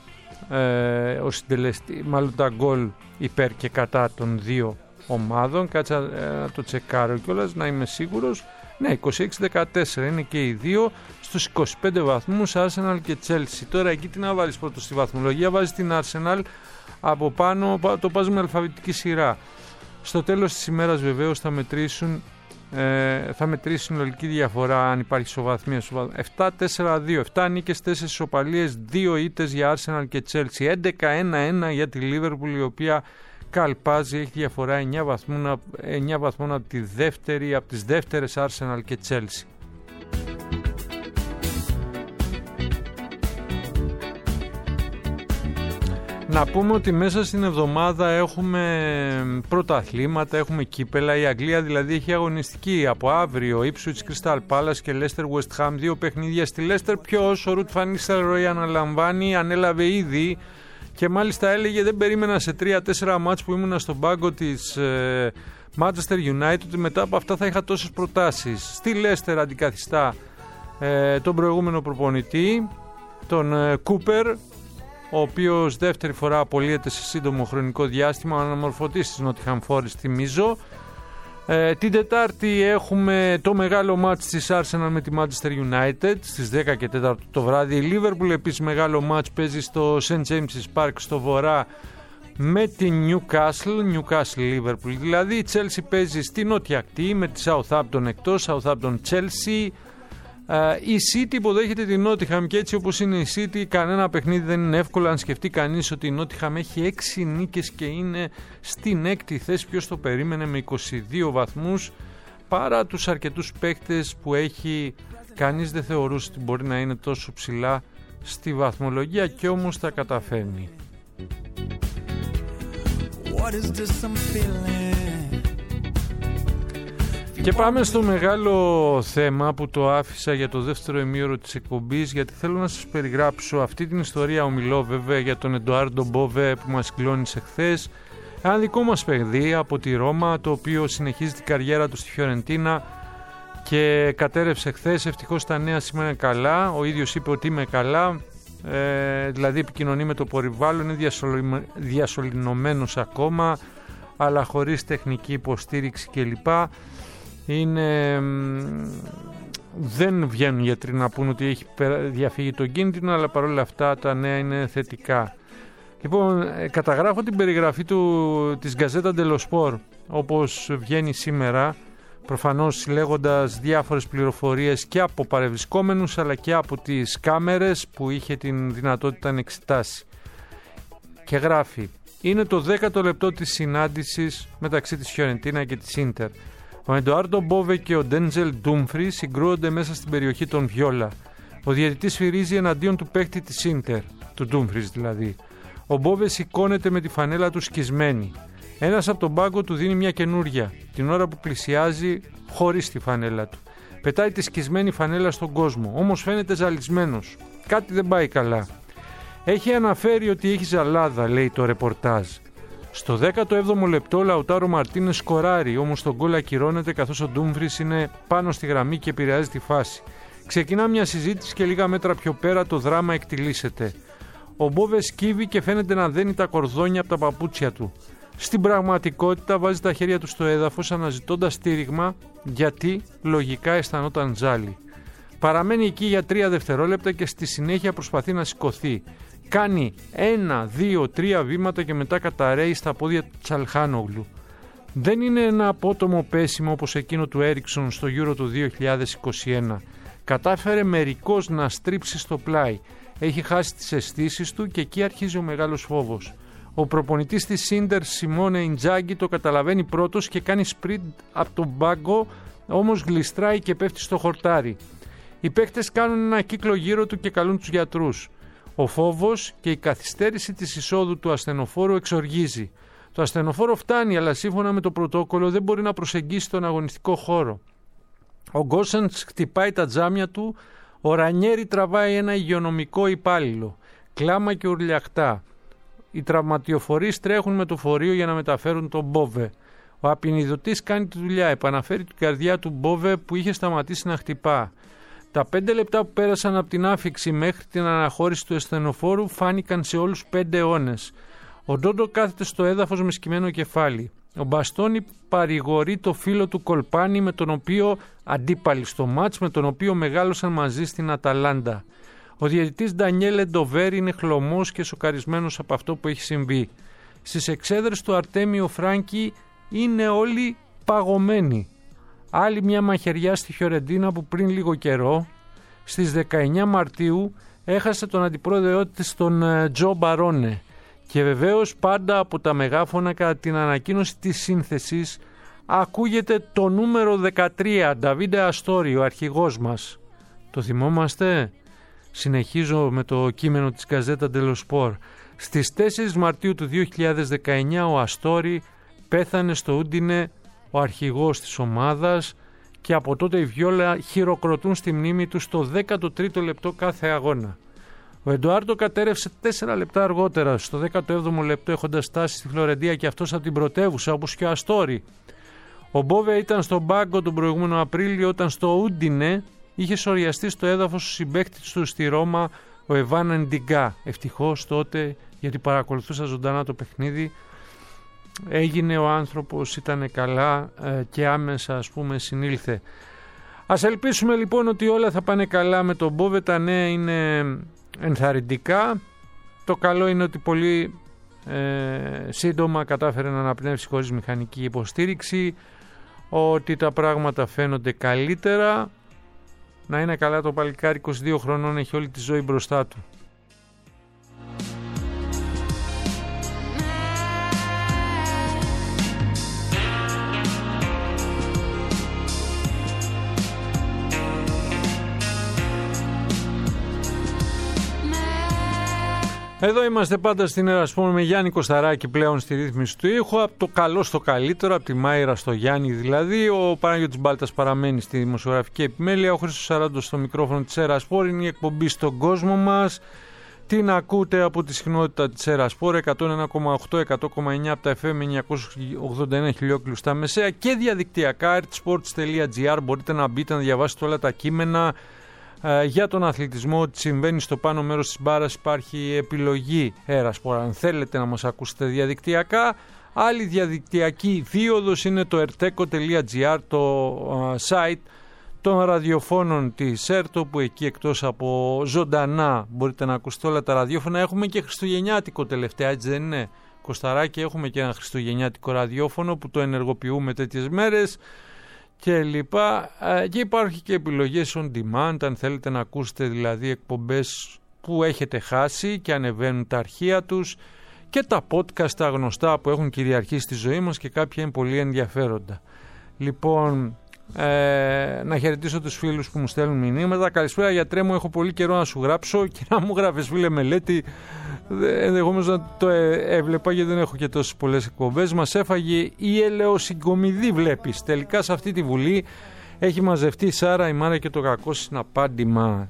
ε, ο συντελεστή, μάλλον τα γκολ υπέρ και κατά των δύο ομάδων. Κάτσα ε, να το τσεκάρω κιόλας, να είμαι σίγουρος. Ναι, είκοσι έξι δεκατέσσερα είναι και οι δύο, στους είκοσι πέντε βαθμούς Arsenal και Chelsea. Τώρα εκεί τι να βάλεις πρώτο στη βαθμολογία? Βάζεις την Arsenal, από πάνω το πας με αλφαβητική σειρά. Στο τέλος της ημέρας βεβαίως θα μετρήσουν, ε, θα μετρήσουν συνολική διαφορά, αν υπάρχει ισοβαθμία. επτά τέσσερα δύο, επτά νίκες, τέσσερις ισοπαλίες, δύο ήττες για Arsenal και Chelsea, έντεκα ένα ένα για τη Liverpool, η οποία καλπάζει, έχει διαφορά εννιά βαθμών, εννιά βαθμών από, τη δεύτερη, από τις δεύτερες Arsenal και Chelsea. Να πούμε ότι μέσα στην εβδομάδα έχουμε πρωταθλήματα, έχουμε κύπελα. Η Αγγλία δηλαδή έχει αγωνιστική από αύριο, Ipswich Crystal Palace και Leicester West Ham, δύο παιχνίδια στη Leicester. Ποιος? Ο Ρουτ Φαν Νίστελρόι αναλαμβάνει, ανέλαβε ήδη. Και μάλιστα έλεγε, δεν περίμενα σε τρία τέσσερα μάτς που ήμουνα στον πάγκο της ε, Manchester United ότι μετά από αυτά θα είχα τόσες προτάσεις. Στη Leicester αντικαθιστά ε, τον προηγούμενο προπονητή, τον ε, Cooper, ο οποίος δεύτερη φορά απολύεται σε σύντομο χρονικό διάστημα, ο αναμορφωτής της Nottingham Forest, θυμίζω. Ε, την Τετάρτη έχουμε το μεγάλο μάτς της Arsenal με τη Manchester United στις δέκα και τέσσερα το βράδυ. Η Liverpool επίσης μεγάλο μάτς παίζει στο Saint James's Park στο βορρά με την Newcastle, Newcastle Liverpool. Δηλαδή η Chelsea παίζει στη νότια ακτή με τη Southampton εκτός, Southampton Chelsea. Uh, η City υποδέχεται την Nottingham και έτσι όπως είναι η City κανένα παιχνίδι δεν είναι εύκολο. Αν σκεφτεί κανείς ότι η Nottingham έχει έξι νίκες και είναι στην έκτη θέση, ποιος το περίμενε, με είκοσι δύο βαθμούς, παρά τους αρκετούς παίκτες που έχει, κανείς δεν θεωρούσε ότι μπορεί να είναι τόσο ψηλά στη βαθμολογία και όμως τα καταφέρνει. What is this I'm feeling? Και πάμε στο μεγάλο θέμα που το άφησα για το δεύτερο ημίωρο της εκπομπής, γιατί θέλω να σας περιγράψω αυτή την ιστορία. Ομιλώ βέβαια για τον Εντουάρντο Μπόβε που μας κλώνησε χθες. Ένα δικό μας παιδί από τη Ρώμα, το οποίο συνεχίζει την καριέρα του στη Φιωρεντίνα και κατέρευσε χθες. Ευτυχώς τα νέα σήμερα καλά. Ο ίδιος είπε ότι είμαι καλά, ε, δηλαδή επικοινωνεί με το περιβάλλον, είναι διασωληνωμένος ακόμα, αλλά χωρίς τεχνική υποστήριξη κλπ. Είναι, δεν βγαίνουν γιατροί να πούν ότι έχει διαφύγει τον κίνδυνο, αλλά παρόλα αυτά τα νέα είναι θετικά. Λοιπόν, καταγράφω την περιγραφή του, της Γκαζέτα Ντελο Σπορ όπως βγαίνει σήμερα, προφανώς συλλέγοντας διάφορες πληροφορίες και από παρευρισκόμενους αλλά και από τις κάμερες που είχε την δυνατότητα να εξετάσει. Και γράφει: είναι το δέκατο λεπτό της συνάντησης μεταξύ της Φιωρεντίνα και της Ίντερ. Ο Εντουάρντο Μπόβε και ο Ντέντζελ Ντούμφρι συγκρούονται μέσα στην περιοχή των Βιόλα. Ο διαιτητής σφυρίζει εναντίον του παίκτη της Ίντερ, του Ντούμφρις δηλαδή. Ο Μπόβε σηκώνεται με τη φανέλα του σκισμένη. Ένας από τον πάγκο του δίνει μια καινούρια, την ώρα που πλησιάζει χωρίς τη φανέλα του. Πετάει τη σκισμένη φανέλα στον κόσμο, όμως φαίνεται ζαλισμένος. Κάτι δεν πάει καλά. Έχει αναφέρει ότι έχει ζαλάδα, λέει το ρεπορτάζ. Στο δέκατο έβδομο λεπτό ο Λαουτάρο Μαρτίνες σκοράρει, όμως το γκολ ακυρώνεται καθώς ο Ντούμφρις είναι πάνω στη γραμμή και επηρεάζει τη φάση. Ξεκινά μια συζήτηση και λίγα μέτρα πιο πέρα το δράμα εκτιλήσεται. Ο Μπόβε σκύβει και φαίνεται να δένει τα κορδόνια από τα παπούτσια του. Στην πραγματικότητα βάζει τα χέρια του στο έδαφος αναζητώντας στήριγμα, γιατί λογικά αισθανόταν ζάλι. Παραμένει εκεί για τρία δευτερόλεπτα και στη συνέχεια προσπαθεί να σηκωθεί. Κάνει ένα, δύο, τρία βήματα και μετά καταραίει στα πόδια του Τσαλχάνογλου. Δεν είναι ένα απότομο πέσιμο όπως εκείνο του Έριξον στο Euro του δύο χιλιάδες είκοσι ένα. Κατάφερε μερικώς να στρίψει στο πλάι. Έχει χάσει τις αισθήσεις του και εκεί αρχίζει ο μεγάλος φόβος. Ο προπονητής της Ίντερ, Σιμώνε Ιντζάγκη, το καταλαβαίνει πρώτος και κάνει σπριντ από τον πάγκο, όμως γλιστράει και πέφτει στο χορτάρι. Οι παίκτες κάνουν ένα κύκλο γύρω του και καλούν τους γιατρούς. Ο φόβος και η καθυστέρηση της εισόδου του ασθενοφόρου εξοργίζει. Το ασθενοφόρο φτάνει, αλλά σύμφωνα με το πρωτόκολλο δεν μπορεί να προσεγγίσει τον αγωνιστικό χώρο. Ο Γκόσενς χτυπάει τα τζάμια του, ο Ρανιέρι τραβάει ένα υγειονομικό υπάλληλο. Κλάμα και ουρλιαχτά. Οι τραυματιοφορείς τρέχουν με το φορείο για να μεταφέρουν τον Μπόβε. Ο απεινιδωτής κάνει τη δουλειά, επαναφέρει την καρδιά του Μπόβε που είχε σταματήσει να χτυπά. Τα πέντε λεπτά που πέρασαν από την άφιξη μέχρι την αναχώρηση του ασθενοφόρου φάνηκαν σε όλους πέντε αιώνες. Ο Ντόντο κάθεται στο έδαφος με σκυμμένο κεφάλι. Ο Μπαστόνι παρηγορεί το φίλο του Κολπάνι, με τον οποίο αντίπαλοι στο μάτς, με τον οποίο μεγάλωσαν μαζί στην Αταλάντα. Ο διαιτητής Ντανιέλε Ντοβέρι είναι χλωμός και σοκαρισμένος από αυτό που έχει συμβεί. Στις εξέδρες του Αρτέμιο Φράνκι είναι όλοι παγωμένοι. Άλλη μια μαχαιριά στη Φιωρεντίνα που πριν λίγο καιρό, στις δεκαεννιά Μαρτίου, έχασε τον αντιπρόεδρό της, τον Τζο Μπαρόνε. Και βεβαίως πάντα από τα μεγάφωνα κατά την ανακοίνωση της σύνθεσης ακούγεται το νούμερο δεκατρία, Νταβίντε Αστόρι, ο αρχηγός μας. Το θυμόμαστε? Συνεχίζω με το κείμενο της Γκαζέτα ντελο Σπορ. Στις τέσσερις Μαρτίου του δύο χιλιάδες δεκαεννιά ο Αστόρι πέθανε στο Ούντινε, ο αρχηγός της ομάδας, και από τότε οι Βιόλα χειροκροτούν στη μνήμη του στο δέκατο τρίτο λεπτό κάθε αγώνα. Ο Εντουάρντο κατέρευσε τέσσερα λεπτά αργότερα, στο δέκατο έβδομο λεπτό, έχοντας φτάσει στη Φλωρεντία και αυτός από την πρωτεύουσα, όπως και ο Αστόρι. Ο Μπόβε ήταν στον πάγκο τον προηγούμενο Απρίλιο, όταν στο Ούντινε είχε σοριαστεί στο έδαφος ο συμπαίκτης του στη Ρώμα, ο Εβάν Ντιγκά. Ευτυχώς τότε, γιατί παρακολουθούσα ζωντανά το παιχνίδι, έγινε ο άνθρωπος, ήταν καλά και άμεσα, ας πούμε, συνήλθε. Ας ελπίσουμε λοιπόν ότι όλα θα πάνε καλά με τον Μπόβε. Τα νέα είναι ενθαρρυντικά. Το καλό είναι ότι πολύ ε, σύντομα κατάφερε να αναπνεύσει χωρίς μηχανική υποστήριξη, ότι τα πράγματα φαίνονται καλύτερα. Να είναι καλά το παλικάρι, είκοσι δύο χρονών, έχει όλη τη ζωή μπροστά του. Εδώ είμαστε πάντα στην Ερασπόρ με Γιάννη Κωσταράκη πλέον στη ρύθμιση του ήχου. Από το καλό στο καλύτερο, από τη Μάιρα στο Γιάννη δηλαδή. Ο Παναγιώτης Μπάλτας παραμένει στη δημοσιογραφική επιμέλεια. Ο Χρήστος Σαράντος στο μικρόφωνο της Ερασπόρ. Είναι η εκπομπή στον κόσμο μας. Την ακούτε από τη συχνότητα της Ερασπόρ εκατόν ένα κόμμα οκτώ, εκατό κόμμα εννιά από τα εφ εμ, εννιακόσια ογδόντα ένα χιλιόκλους στα μεσαία και διαδικτυακά. ερτsports τελεία τζι άρ. Μπορείτε να μπείτε να διαβάσετε όλα τα κείμενα για τον αθλητισμό, τι συμβαίνει στο πάνω μέρος της μπάρας. Υπάρχει επιλογή Ερασπορ αν θέλετε να μας ακούσετε διαδικτυακά. Άλλη διαδικτυακή δίωδος είναι το ερτέκο τελεία τζι άρ, το site των ραδιοφώνων της ΕΡΤΟ, που εκεί εκτός από ζωντανά μπορείτε να ακούσετε όλα τα ραδιόφωνα, έχουμε και χριστουγεννιάτικο τελευταία, έτσι δεν είναι? Κοσταράκι, έχουμε και ένα χριστουγεννιάτικο ραδιόφωνο που το ενεργοποιούμε τέτοιες μέρες και λοιπά. Και υπάρχει και επιλογές on demand, αν θέλετε να ακούσετε δηλαδή εκπομπές που έχετε χάσει και ανεβαίνουν τα αρχεία τους, και τα podcast τα γνωστά που έχουν κυριαρχήσει στη ζωή μας και κάποια είναι πολύ ενδιαφέροντα. Λοιπόν, ε, να χαιρετήσω τους φίλους που μου στέλνουν μηνύματα. Καλησπέρα γιατρέ μου, έχω πολύ καιρό να σου γράψω και να μου γράφεις φίλε μελέτη. Ενδεχομένως να το έβλεπα γιατί δεν έχω και τόσες πολλές εκπομπές. Μας έφαγε η ελαιοσυγκομιδή, βλέπεις. Τελικά σε αυτή τη βουλή έχει μαζευτεί η Σάρα, η Μάρα και το κακό συναπάντημα.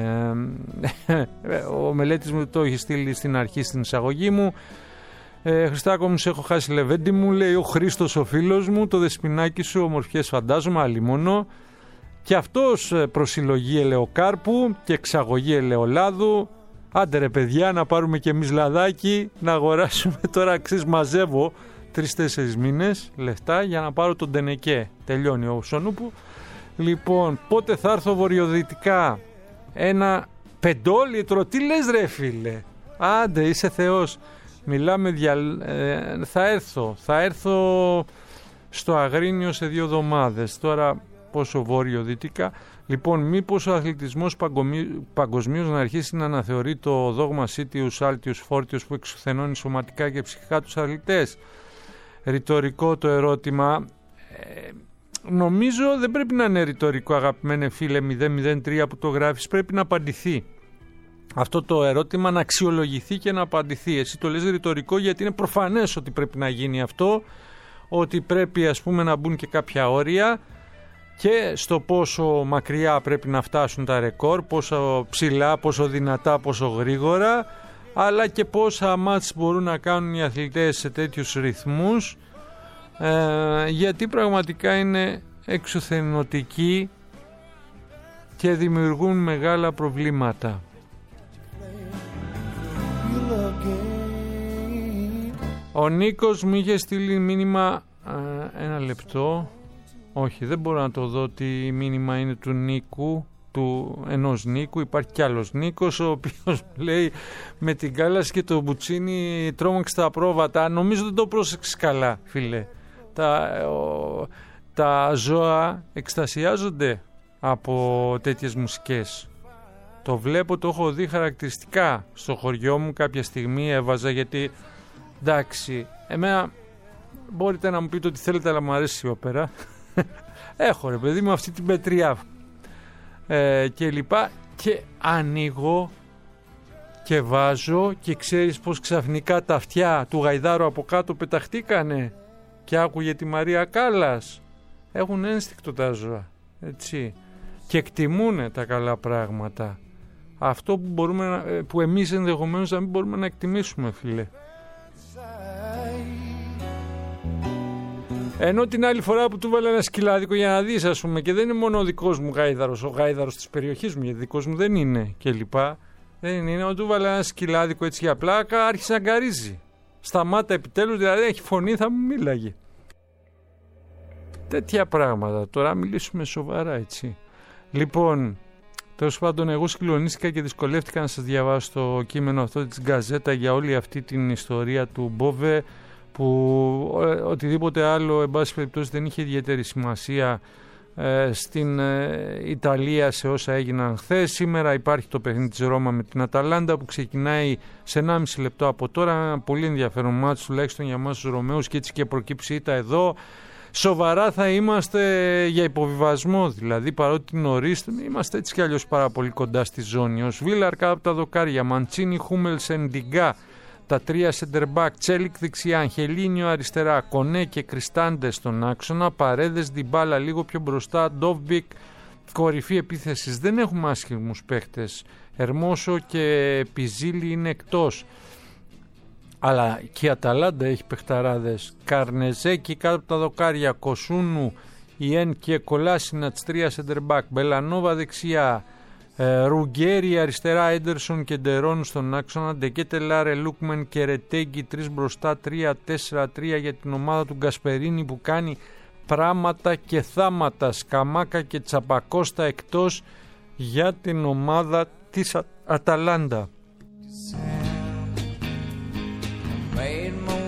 Ε, ο μελέτης μου το έχει στείλει στην αρχή στην εισαγωγή μου. Ε, Χριστάκο μου, σε έχω χάσει λεβέντη μου, λέει ο Χρήστος ο φίλος μου, το δεσποινάκι σου, ομορφιές φαντάζομαι, αλλήμωνο. Και αυτός προσυλλογή ελαιοκάρπου και εξαγωγή ελαιολάδου. Άντε ρε παιδιά, να πάρουμε και εμείς λαδάκι, να αγοράσουμε τώρα, αξίζει μαζεύω τρεις-τέσσερις μήνες λεφτά για να πάρω τον Τενεκέ. Τελειώνει ο Σονούπου. Λοιπόν, πότε θα έρθω βορειοδυτικά? Ένα πεντόλιτρο, τι λες ρε φίλε? Άντε, είσαι θεός. Μιλάμε, δια... ε, θα έρθω, θα έρθω στο Αγρίνιο σε δύο εβδομάδες. Τώρα πόσο βορειοδυτικά. Λοιπόν, μήπως ο αθλητισμός παγκοσμίως να αρχίσει να αναθεωρεί το δόγμα Σίτιους, Άλτιους, Φόρτιους που εξουθενώνει σωματικά και ψυχικά τους αθλητές? Ρητορικό το ερώτημα. Ε, νομίζω δεν πρέπει να είναι ρητορικό, αγαπημένε φίλε μηδέν μηδέν τρία που το γράφεις, πρέπει να απαντηθεί. Αυτό το ερώτημα να αξιολογηθεί και να απαντηθεί. Εσύ το λες ρητορικό γιατί είναι προφανές ότι πρέπει να γίνει αυτό, ότι πρέπει ας πούμε να μπουν και κάποια όρια και στο πόσο μακριά πρέπει να φτάσουν τα ρεκόρ, πόσο ψηλά, πόσο δυνατά, πόσο γρήγορα, αλλά και πόσα μάτς μπορούν να κάνουν οι αθλητές σε τέτοιους ρυθμούς, ε, γιατί πραγματικά είναι εξουθενωτικοί και δημιουργούν μεγάλα προβλήματα. Ο Νίκος μου είχε στείλει μήνυμα, ε, ένα λεπτό, όχι δεν μπορώ να το δω τι μήνυμα είναι του Νίκου, του ενός Νίκου, υπάρχει κι άλλος Νίκος ο οποίος λέει με την κάλαση και το μπουτσίνι τρόμαξε τα πρόβατα. Νομίζω δεν το πρόσεξες καλά φίλε. Τα, ο, τα ζώα εκστασιάζονται από τέτοιες μουσικές. Το βλέπω, το έχω δει χαρακτηριστικά στο χωριό μου κάποια στιγμή έβαζα, γιατί εντάξει, εμένα μπορείτε να μου πείτε ότι θέλετε αλλά μου αρέσει η όπερα. Έχω ρε παιδί μου αυτή την πετριά ε, και λοιπά, και ανοίγω και βάζω και ξέρεις πως ξαφνικά τα αυτιά του γαϊδάρου από κάτω πεταχτήκανε και άκουγε τη Μαρία Κάλλας. Έχουν ένστικτο τα ζώα, έτσι, και εκτιμούν τα καλά πράγματα. Αυτό που, μπορούμε, που εμείς ενδεχομένως να μην μπορούμε να εκτιμήσουμε φίλε. Ενώ την άλλη φορά που του βάλε ένα σκυλάδικο για να δεις ας πούμε, και δεν είναι μόνο ο δικός μου γάιδαρος, ο γάιδαρος της περιοχής μου, γιατί δικός μου δεν είναι και λοιπά, δεν είναι, όταν του βάλε ένα σκυλάδικο έτσι για πλάκα άρχισε να γκαρίζει. Σταμάτα επιτέλους, δηλαδή έχει φωνή, θα μου μίλαγε. Τέτοια πράγματα, τώρα μιλήσουμε σοβαρά έτσι. Λοιπόν, τέλος πάντων εγώ συγκλονίστηκα και δυσκολεύτηκα να σας διαβάσω το κείμενο αυτό της Γκαζέτα για όλη αυτή την ιστορία του Μπόβε, που οτιδήποτε άλλο εν πάση περιπτώσει δεν είχε ιδιαίτερη σημασία ε, στην ε, Ιταλία σε όσα έγιναν χθες. Σήμερα υπάρχει το παιχνίδι της Ρώμα με την Αταλάντα που ξεκινάει σε ενάμιση λεπτό από τώρα. Ένα πολύ ενδιαφέρον μάτσο τουλάχιστον για εμάς τους Ρωμαίους, και έτσι και προκύψει ήττα εδώ. Σοβαρά θα είμαστε για υποβιβασμό, δηλαδή παρότι νωρίς είμαστε έτσι κι αλλιώς πάρα πολύ κοντά στη ζώνη. Ο Σβίλαρ κάτω από τα δοκάρια, Μαντσίνι, Χούμελς, Εντιγκά, τα τρία σεντερμπακ, Τσέλικ δεξιά, Αγχελίνιο αριστερά, Κονέ και Κριστάντε στον άξονα, Παρέδες, Ντιμπάλα λίγο πιο μπροστά, Ντόβμπικ, κορυφή επίθεσης. Δεν έχουμε άσχημους παίχτες. Ερμόσο και Πιζίλη είναι εκτός. Αλλά και η Αταλάντα έχει παιχταράδες. Καρνεζέκι κάτω από τα δοκάρια, Κοσούνου, Ιέν και Κολάσινα, τρία σεντερμπακ, Μπελανόβα δεξιά, ε, Ρουγκέρι αριστερά, Έντερσον και Ντερόν στον άξονα, Ντεκέτε Λάρε, Λούκμεν και Ρετέγκι, τρεις μπροστά, τρία τέσσερα τρία για την ομάδα του Γκασπερίνη που κάνει πράματα και θάματα. Σκαμάκα και Τσαπακώστα εκτός για την ομάδα της Α- Αταλάντα. Made my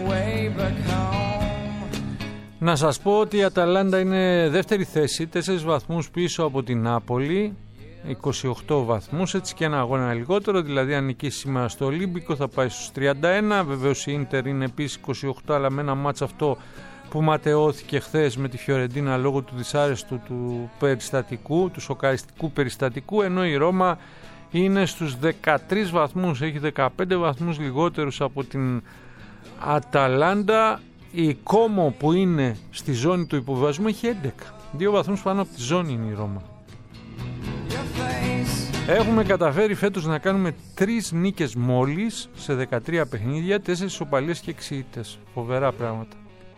Να σας πω ότι η Αταλάντα είναι δεύτερη θέση, τέσσερις βαθμούς πίσω από την Νάπολη, είκοσι οκτώ βαθμούς, έτσι και ένα αγώνα λιγότερο, δηλαδή αν νικήσει σήμερα στο Ολύμπικο θα πάει στους τριάντα ένα, βεβαίως η Ίντερ είναι επίσης είκοσι οκτώ, αλλά με ένα μάτς αυτό που ματαιώθηκε χθες με τη Φιωρεντίνα λόγω του δυσάρεστου του περιστατικού, του σοκαριστικού περιστατικού, ενώ η Ρώμα είναι στους δεκατρείς βαθμούς, έχει δεκαπέντε βαθμούς λιγότερους από την Αταλάντα. Η Κόμο που είναι στη ζώνη του υποβιβασμού έχει έντεκα, δύο βαθμούς πάνω από τη ζώνη είναι η Ρώμα. Έχουμε καταφέρει φέτος να κάνουμε τρεις νίκες μόλις σε δεκατρία παιχνίδια, τέσσερις ισοπαλίες και έξι ήττες. Φοβερά πράγματα.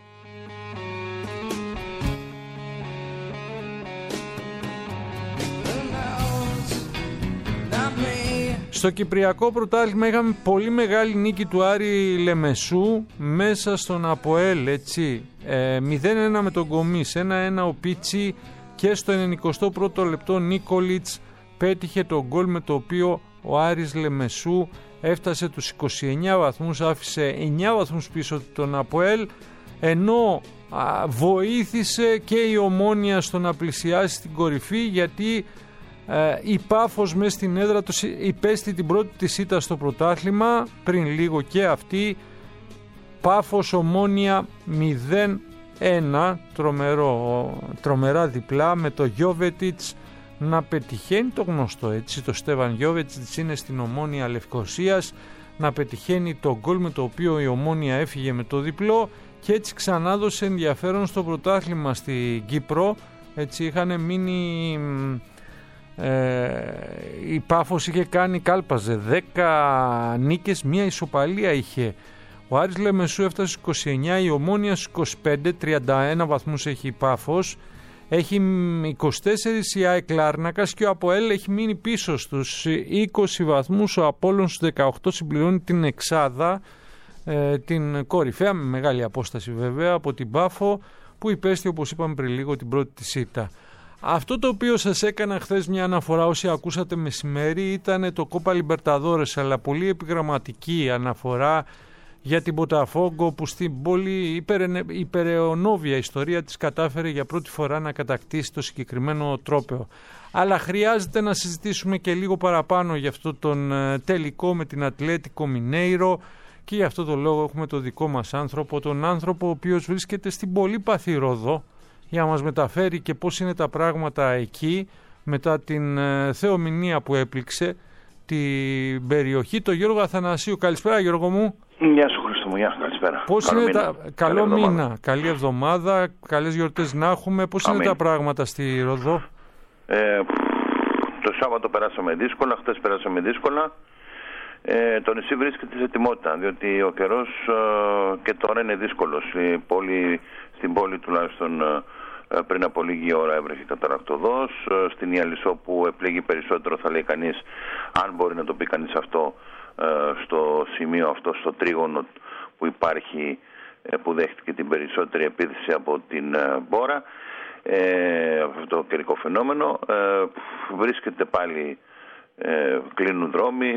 Στο Κυπριακό Πρωτάθλημα είχαμε πολύ μεγάλη νίκη του Άρη Λεμεσού μέσα στον ΑΠΟΕΛ, έτσι. Ε, μηδέν ένα με τον Κομίς, ένα ένα ο Πίτσι και στο ενενηκοστό πρώτο λεπτό Νίκολιτς πέτυχε το γκολ με το οποίο ο Άρης Λεμεσού έφτασε τους είκοσι εννέα βαθμούς, άφησε εννέα βαθμούς πίσω τον ΑΠΟΕΛ, ενώ α, βοήθησε και η Ομόνοια στο να πλησιάσει την κορυφή, γιατί ε, η Πάφος μες στην έδρα του υπέστη την πρώτη της ήττα στο πρωτάθλημα πριν λίγο και αυτή. Πάφος Ομόνοια μηδέν ένα, τρομερό, τρομερά διπλά, με το Γιόβετιτς να πετυχαίνει, το γνωστό έτσι, το Στέβαν Γιόβετιτς είναι στην Ομόνοια Λευκωσίας, να πετυχαίνει το γκολ με το οποίο η Ομόνοια έφυγε με το διπλό και έτσι ξανά δώσε ενδιαφέρον στο πρωτάθλημα στην Κύπρο. Έτσι είχαν μείνει, ε, η Πάφος είχε κάνει, κάλπαζε δέκα νίκες, μία ισοπαλία είχε. Ο Άρης Λεμεσού έφτασε στους είκοσι εννέα, η Ομόνοια στους είκοσι πέντε, τριάντα ένα βαθμούς έχει η Πάφος, έχει είκοσι τέσσερα η ΑΕΚ Λάρνακας και ο ΑΠΟΕΛ έχει μείνει πίσω στους είκοσι βαθμούς, ο Απόλλων στους δεκαοκτώ συμπληρώνει την εξάδα, ε, την κορυφαία με μεγάλη απόσταση βέβαια από την Πάφο που υπέστη, όπως είπαμε πριν λίγο, την πρώτη της ήττα. Αυτό το οποίο σας έκανα χθες μια αναφορά, όσοι ακούσατε μεσημέρι, ήταν το Κόπα Λιμπερταδόρες, αλλά πολύ επιγραμματική αναφορά για την Μποταφόγκο που στην πόλη υπερεωνόβια ιστορία της κατάφερε για πρώτη φορά να κατακτήσει το συγκεκριμένο τρόπαιο. Αλλά χρειάζεται να συζητήσουμε και λίγο παραπάνω για αυτό τον τελικό με την Ατλέτικο Μινέιρο και γι' αυτό το λόγο έχουμε το δικό μας άνθρωπο, τον άνθρωπο ο οποίος βρίσκεται στην πολύπαθη Ρόδο για να μας μεταφέρει και πώς είναι τα πράγματα εκεί μετά την θεομηνία που έπληξε την περιοχή, το Γιώργο Αθανασίου. Καλησπέρα Γιώργο μου. Γεια σου Χρήστο μου, γεια σου, καλησπέρα. Πώς Καλό είναι μήνα. τα... Καλό καλή μήνα, εβδομάδα. Καλή εβδομάδα, καλές γιορτές να έχουμε. Πώς Αμήν. Είναι τα πράγματα στη Ροδό? Ε, το Σάββατο περάσαμε δύσκολα, χτες περάσαμε δύσκολα. Ε, το νησί βρίσκεται σε ετοιμότητα, διότι ο καιρός ε, και τώρα είναι δύσκολος. Η πόλη, στην πόλη τουλάχιστον ε, πριν από λίγη ώρα έβρεχε καταρακτοδός. Ε, στην Ιαλισσό που επλήγει περισσότερο, θα λέει κανείς, αν μπορεί να το πει κανείς αυτό, στο σημείο αυτό, στο τρίγωνο που υπάρχει, που δέχτηκε την περισσότερη επίθεση από την Μπόρα, ε, αυτό το καιρικό φαινόμενο, ε, βρίσκεται πάλι, ε, κλείνουν δρόμοι,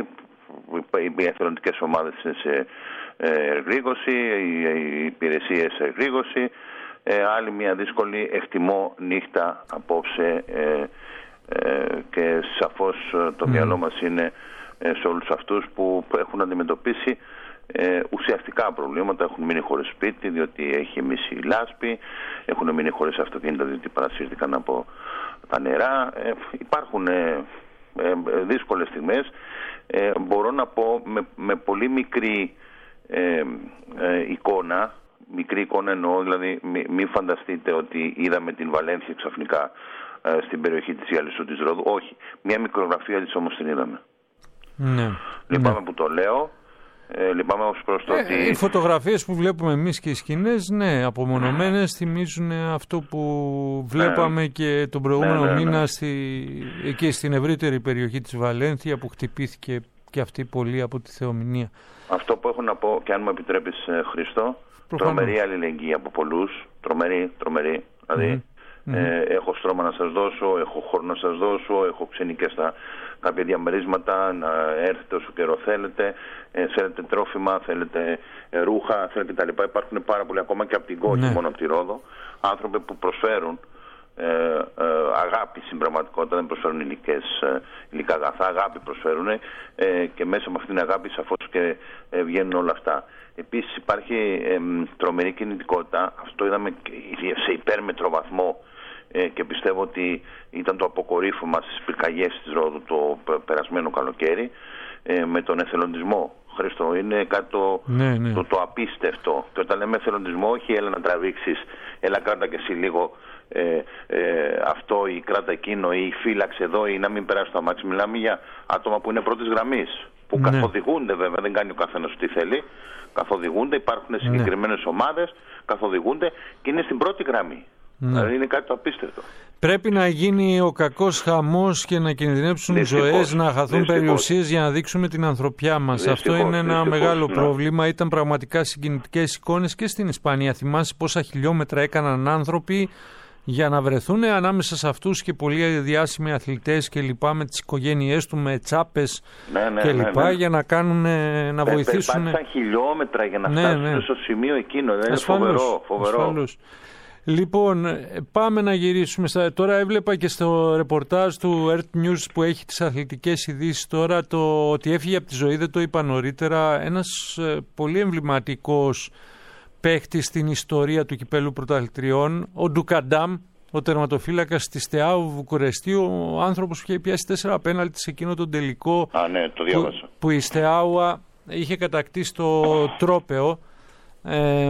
οι εθελοντικές ομάδες είναι σε εργρήγωση, οι υπηρεσίες σε εργρήγωση, ε, άλλη μια δύσκολη εκτιμώ νύχτα απόψε, ε, ε, και σαφώς το mm. μυαλό μας είναι σε όλους αυτούς που έχουν αντιμετωπίσει ε, ουσιαστικά προβλήματα, έχουν μείνει χωρίς σπίτι διότι έχει μίσει η λάσπη, έχουν μείνει χωρίς αυτοκίνητα διότι παρασύρθηκαν από τα νερά. Ε, υπάρχουν ε, ε, δύσκολες στιγμές. Ε, μπορώ να πω με, με πολύ μικρή ε, ε, εικόνα, μικρή εικόνα εννοώ, δηλαδή μην μη φανταστείτε ότι είδαμε την Βαλένθια ξαφνικά ε, στην περιοχή της Ιαλισσού της Ρόδου. Όχι, μια μικρογραφία της όμως την είδαμε. Ναι, λυπάμαι ναι. που το λέω, ε, λυπάμαι ως προς το ε, ότι... Οι φωτογραφίες που βλέπουμε εμείς και οι σκηνές, ναι, απομονωμένες, θυμίζουν αυτό που βλέπαμε ε, και τον προηγούμενο ναι, ναι, μήνα ναι. Στη, εκεί στην ευρύτερη περιοχή της Βαλένθια που χτυπήθηκε και αυτή πολύ από τη θεομηνία. Αυτό που έχω να πω, και αν μου επιτρέπεις Χριστό, προφανώς. Τρομερή αλληλεγγύη από πολλούς, τρομερή, τρομερή, δηλαδή... Mm-hmm. Ε, έχω στρώμα να σας δώσω, έχω χώρο να σας δώσω, έχω ξενικές στα, κάποια διαμερίσματα, να έρθετε όσο καιρό θέλετε, ε, θέλετε τρόφιμα, θέλετε ε, ρούχα, θέλετε κτλ. Υπάρχουν πάρα πολλοί ακόμα και από την Κόκκι, ναι. μόνο από τη Ρόδο, άνθρωποι που προσφέρουν ε, ε, αγάπη στην πραγματικότητα, δεν προσφέρουν υλικές, ε, υλικά αγαθά, αγάπη προσφέρουν ε, και μέσα από αυτήν την αγάπη σαφώς και ε, βγαίνουν όλα αυτά. Επίσης υπάρχει ε, τρομερή κινητικότητα, αυτό είδαμε σε υπέρμετρο βαθμό ε, και πιστεύω ότι ήταν το αποκορύφωμα στις πυρκαγιές της Ρόδου το περασμένο καλοκαίρι ε, με τον εθελοντισμό. Χρήστο, είναι κάτι το, ναι, ναι. το, το απίστευτο. Και όταν λέμε εθελοντισμό, όχι έλα να τραβήξεις, έλα κράτα και εσύ λίγο ε, ε, αυτό ή κράτα εκείνο ή φύλαξε εδώ ή να μην περάσει το αμάξι. Μιλάμε για άτομα που είναι πρώτης γραμμής, που ναι. καθοδηγούνται βέβαια, δεν κάνει ο καθένας τι θέλει. Καθοδηγούνται, υπάρχουν συγκεκριμένες ναι. ομάδες, καθοδηγούνται και είναι στην πρώτη γραμμή. Ναι. Δηλαδή είναι κάτι το απίστευτο. Πρέπει να γίνει ο κακός χαμός και να κινδυνεύσουν δυστυχώς, ζωές, να χαθούν δυστυχώς. περιουσίες για να δείξουμε την ανθρωπιά μας. Δυστυχώς, Αυτό είναι ένα δυστυχώς, μεγάλο ναι. πρόβλημα. Ήταν πραγματικά συγκινητικές εικόνες και στην Ισπανία. Θυμάσαι πόσα χιλιόμετρα έκαναν άνθρωποι για να βρεθούν ανάμεσα σε αυτούς και πολλοί διάσημοι αθλητές και λοιπά, με τις οικογένειές του, με τσάπες ναι, ναι, και λοιπά, ναι, ναι. για να κάνουν, να Πε, βοηθήσουν. Πέρασαν χιλιόμετρα για να ναι, φτάσουν ναι. στο σημείο εκείνο. Δεν είναι φοβερό. φοβερό. Ασφαλώς. Λοιπόν, πάμε να γυρίσουμε. Στα... Τώρα έβλεπα και στο ρεπορτάζ του Earth News που έχει τις αθλητικές ειδήσεις τώρα, το ότι έφυγε από τη ζωή, δεν το είπα νωρίτερα, ένας ε, πολύ εμβληματικός παίχτη στην ιστορία του κυπέλου πρωταθλητριών, ο Ντουκαντάμ, ο τερματοφύλακας της Στεάου Βουκουρεστή, ο άνθρωπος που είχε πιάσει τέσσερα πέναλτι σε εκείνο τον τελικό. Α, ναι, το διάβασα. Που, που η Στεάουα είχε κατακτήσει το τρόπαιο ε,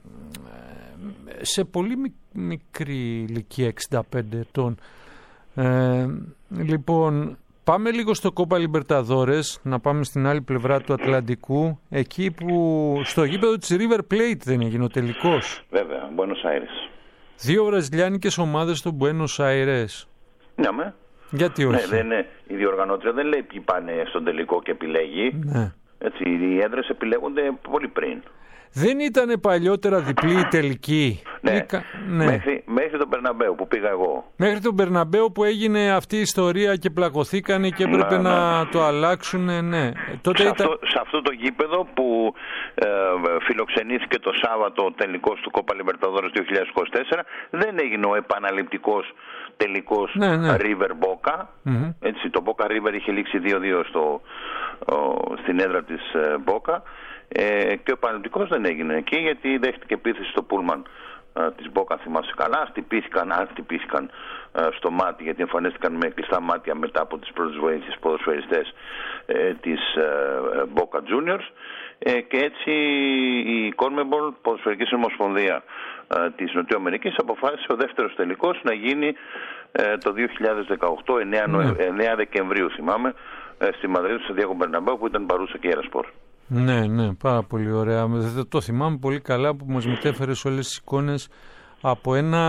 σε πολύ μικρή ηλικία, εξήντα πέντε ετών. Ε, λοιπόν, πάμε λίγο στο Κόπα Λιμπερταδόρες, να πάμε στην άλλη πλευρά του Ατλαντικού, εκεί που στο γήπεδο της River Plate δεν έγινε ο τελικός. Βέβαια, Buenos Aires. Δύο βραζιλιάνικες ομάδες στο Buenos Aires. Ναι, με. Γιατί όχι. Ναι, δεν είναι. Η διοργανώτρια δεν λέει ποιοι πάνε στον τελικό και επιλέγει. Ναι. Έτσι, οι έδρες επιλέγονται πολύ πριν. Δεν ήταν παλιότερα διπλή η τελική. Ναι, Ήκα... ναι. Μέχρι, μέχρι τον Μπερναμπέου που πήγα εγώ. Μέχρι τον Μπερναμπέου που έγινε αυτή η ιστορία και πλακωθήκανε και έπρεπε να, να, να το αλλάξουν. Ναι. Τότε σε, ήταν... αυτό, σε αυτό το γήπεδο που ε, φιλοξενήθηκε το Σάββατο ο τελικός του Κόπα Λιμπερταδόρες δύο χιλιάδες είκοσι τέσσερα, δεν έγινε ο επαναληπτικός τελικός ναι, ναι. River Boca. Mm-hmm. Έτσι, το Boca River είχε λήξει δύο δύο στο, ο, στην έδρα της ε, Boca. Ε, και ο επαναληπτικός δεν έγινε εκεί γιατί δέχτηκε επίθεση στο πούλμαν ε, της Μπόκα, θυμάσαι καλά. Χτυπήθηκαν, αν χτυπήθηκαν ε, στο μάτι, γιατί εμφανίστηκαν με κλειστά μάτια μετά από τις πρώτες βοήθειες ποδοσφαιριστές ε, της Boca ε, Juniors ε, και έτσι η CONMEBOL, ποδοσφαιρική ομοσπονδία ε, της Νοτιοαμερικής, αποφάσισε ο δεύτερος τελικός να γίνει ε, το δύο χιλιάδες δεκαοκτώ, εννέα, mm. εννέα Δεκεμβρίου θυμάμαι, ε, στη Μαδρίτη, στο Διέγκο Μπερναμπέου, που ήταν παρούσα και η Ερασπορ. Ναι, ναι, πάρα πολύ ωραία. Το θυμάμαι πολύ καλά που μας μετέφερε όλες τις εικόνες από ένα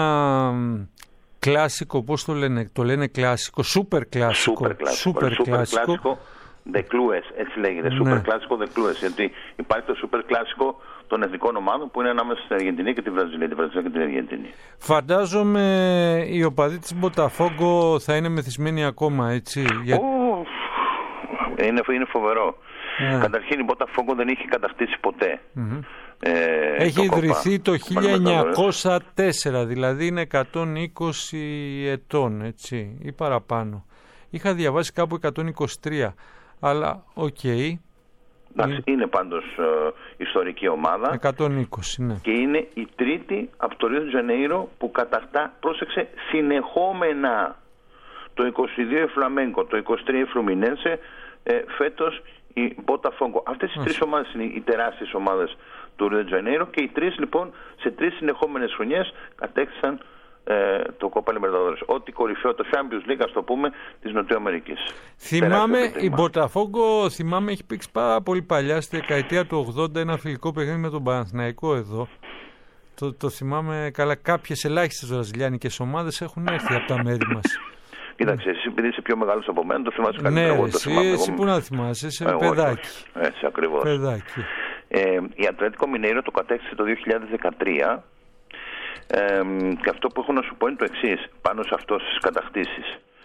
κλάσικο, πώς το λένε, το λένε κλάσικο, σούπερ κλάσικο. Σούπερ κλάσικο, σούπερ κλάσικο, The Clues, έτσι λέγεται, σούπερ κλάσικο The Clues, γιατί υπάρχει το σούπερ κλάσικο των εθνικών ομάδων που είναι ανάμεσα στην Αργεντινή και τη Βραζιλία, τη Βραζιλία και την Αργεντινή. Φαντάζομαι οι οπαδοί της Μποταφόγκο θα είναι μεθυσμένοι ακόμα, έτσι. Για... Oh, είναι, είναι φοβερό. Yeah. Καταρχήν η Μποταφόγκο δεν είχε κατακτήσει ποτέ. Mm-hmm. Ε, Έχει το ιδρυθεί το χίλια εννιακόσια τέσσερα, δηλαδή είναι εκατόν είκοσι ετών, έτσι, ή παραπάνω. Είχα διαβάσει κάπου εκατόν είκοσι τρία, αλλά οκ. Okay. Εντάξει, είναι πάντως ε, ιστορική ομάδα. εκατόν είκοσι, ναι. Και είναι η τρίτη από το Ρίο Ντε Τζανέιρο που κατακτά, πρόσεξε, συνεχόμενα. Το είκοσι δύο η Φλαμέγκο, το είκοσι τρία η Φλουμινένσε, ε, φέτος η Μποταφόγκο. Αυτές οι τρεις ομάδες είναι οι τεράστιες ομάδες του Ρίο Ντε Τζανέιρο και οι τρεις λοιπόν σε τρεις συνεχόμενες χρονιές κατέκτησαν ε, το Κόπα Λιμπερταδόρες. Ό,τι κορυφαίο, το Champions League, ας το πούμε, της Νοτιοαμερικής. Θυμάμαι, η Μποταφόγκο, θυμάμαι, έχει παίξει πάρα πολύ παλιά, στη δεκαετία του ογδόντα, ένα φιλικό παιχνίδι με τον Παναθηναϊκό εδώ. Το, το θυμάμαι καλά. Κάποιες ελάχιστες βραζιλιάνικες ομάδες έχουν έρθει από τα μέρη μας. Κοίταξε, εσύ επειδή είσαι πιο μεγάλος από μένα, το θυμάσαι καλύτερα. Ναι, εσύ, εσύ που να θυμάσαι, είσαι εγώ, παιδάκι. Έτσι ακριβώς. Παιδάκι. Ε, η Ατλέτικο Μινέιρο το κατέκτησε το δύο χιλιάδες δεκατρία ε, και αυτό που έχω να σου πω είναι το εξής, πάνω σε αυτό στις κατακτήσεις.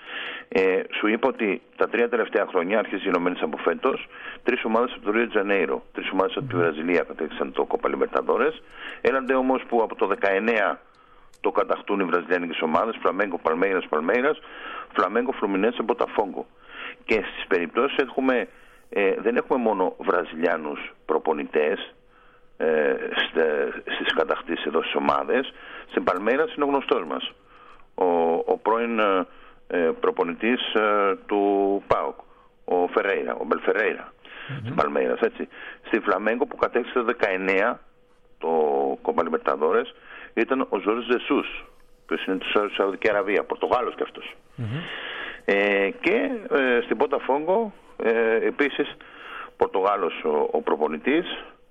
Ε, σου είπα ότι τα τρία τελευταία χρόνια, αρχές γενομένες από φέτος, τρεις ομάδες από το Ρίο Τζανέιρο, τρεις ομάδες από τη Βραζιλία κατέκτησαν το Κόπα Λιμπερταδόρες. Έναντι όμως που από το δεκαεννέα το κατακτούν οι βραζιλιάνικες ομάδες, Φλαμέγκο, Παλμέιρας, Παλμέιρας, Φλαμέγκο, Φλουμινένσε, Μποταφόγκο. Και στις περιπτώσεις έχουμε, ε, δεν έχουμε μόνο βραζιλιάνους προπονητές ε, στις κατακτήσεις εδώ στις ομάδες. Στην Παλμέιρας είναι ο γνωστός μας, ο, ο πρώην ε, προπονητής ε, του ΠΑΟΚ, ο Φερέιρα, ο Μπελφερέιρα, mm-hmm. στην Παλμέιρας, έτσι. Στη Φλαμέγκο που κατέκτησε το δεκαεννέα το Κόπα Λιμπερταδόρες ήταν ο Ζόρις Ζεσούς, που είναι στη Σαουδική Αραβία, Πορτογάλος κι αυτός. Mm-hmm. Ε, και ε, στην Μποταφόγκο ε, επίσης Πορτογάλος ο, ο προπονητής,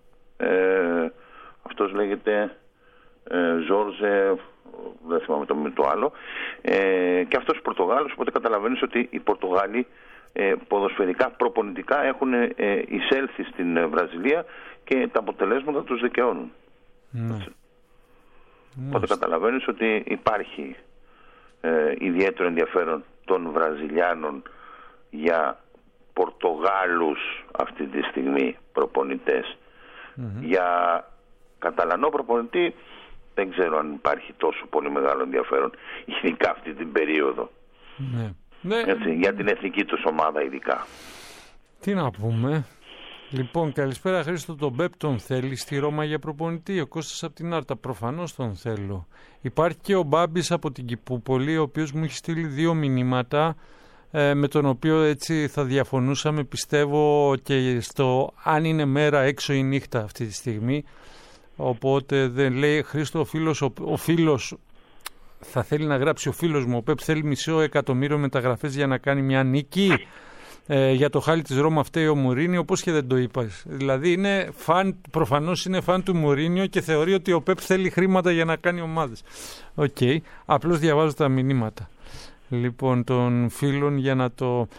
ε, αυτός λέγεται ε, Ζόρζε, δεν θυμάμαι το, το άλλο, ε, και αυτός Πορτογάλος, οπότε καταλαβαίνεις ότι οι Πορτογάλοι ε, ποδοσφαιρικά, προπονητικά έχουν ε, εισέλθει στην Βραζιλία και τα αποτελέσματα τους δικαιώνουν. Mm. Οπότε καταλαβαίνεις ότι υπάρχει ε, ιδιαίτερο ενδιαφέρον των Βραζιλιάνων για Πορτογάλους αυτή τη στιγμή προπονητές. Mm-hmm. Για Καταλανό προπονητή δεν ξέρω αν υπάρχει τόσο πολύ μεγάλο ενδιαφέρον, ειδικά αυτή την περίοδο. Mm-hmm. Έτσι, για την εθνική τους ομάδα ειδικά. Τι να πούμε. Λοιπόν, καλησπέρα Χρήστο, τον Πεπ τον θέλει στη Ρώμα για προπονητή, ο Κώστας από την Άρτα, προφανώς τον θέλω. Υπάρχει και ο Μπάμπης από την Κηπούπολη, ο οποίος μου έχει στείλει δύο μηνύματα, ε, με τον οποίο έτσι θα διαφωνούσαμε, πιστεύω, και στο αν είναι μέρα έξω ή νύχτα αυτή τη στιγμή. Οπότε δεν λέει Χρήστο, ο φίλος, ο, ο φίλος θα θέλει να γράψει ο φίλος μου, ο Πεπ θέλει μισό εκατομμύριο μεταγραφές για να κάνει μια νίκη. Ε, για το χάλι της Ρώμα φταίει ο Μουρίνιο, όπως και δεν το είπες. Δηλαδή είναι φαν, προφανώς είναι φαν του Μουρίνιο και θεωρεί ότι ο Πεπ θέλει χρήματα για να κάνει ομάδες. Οκ, okay. Απλώς διαβάζω τα μηνύματα. Λοιπόν, των φίλων για να το...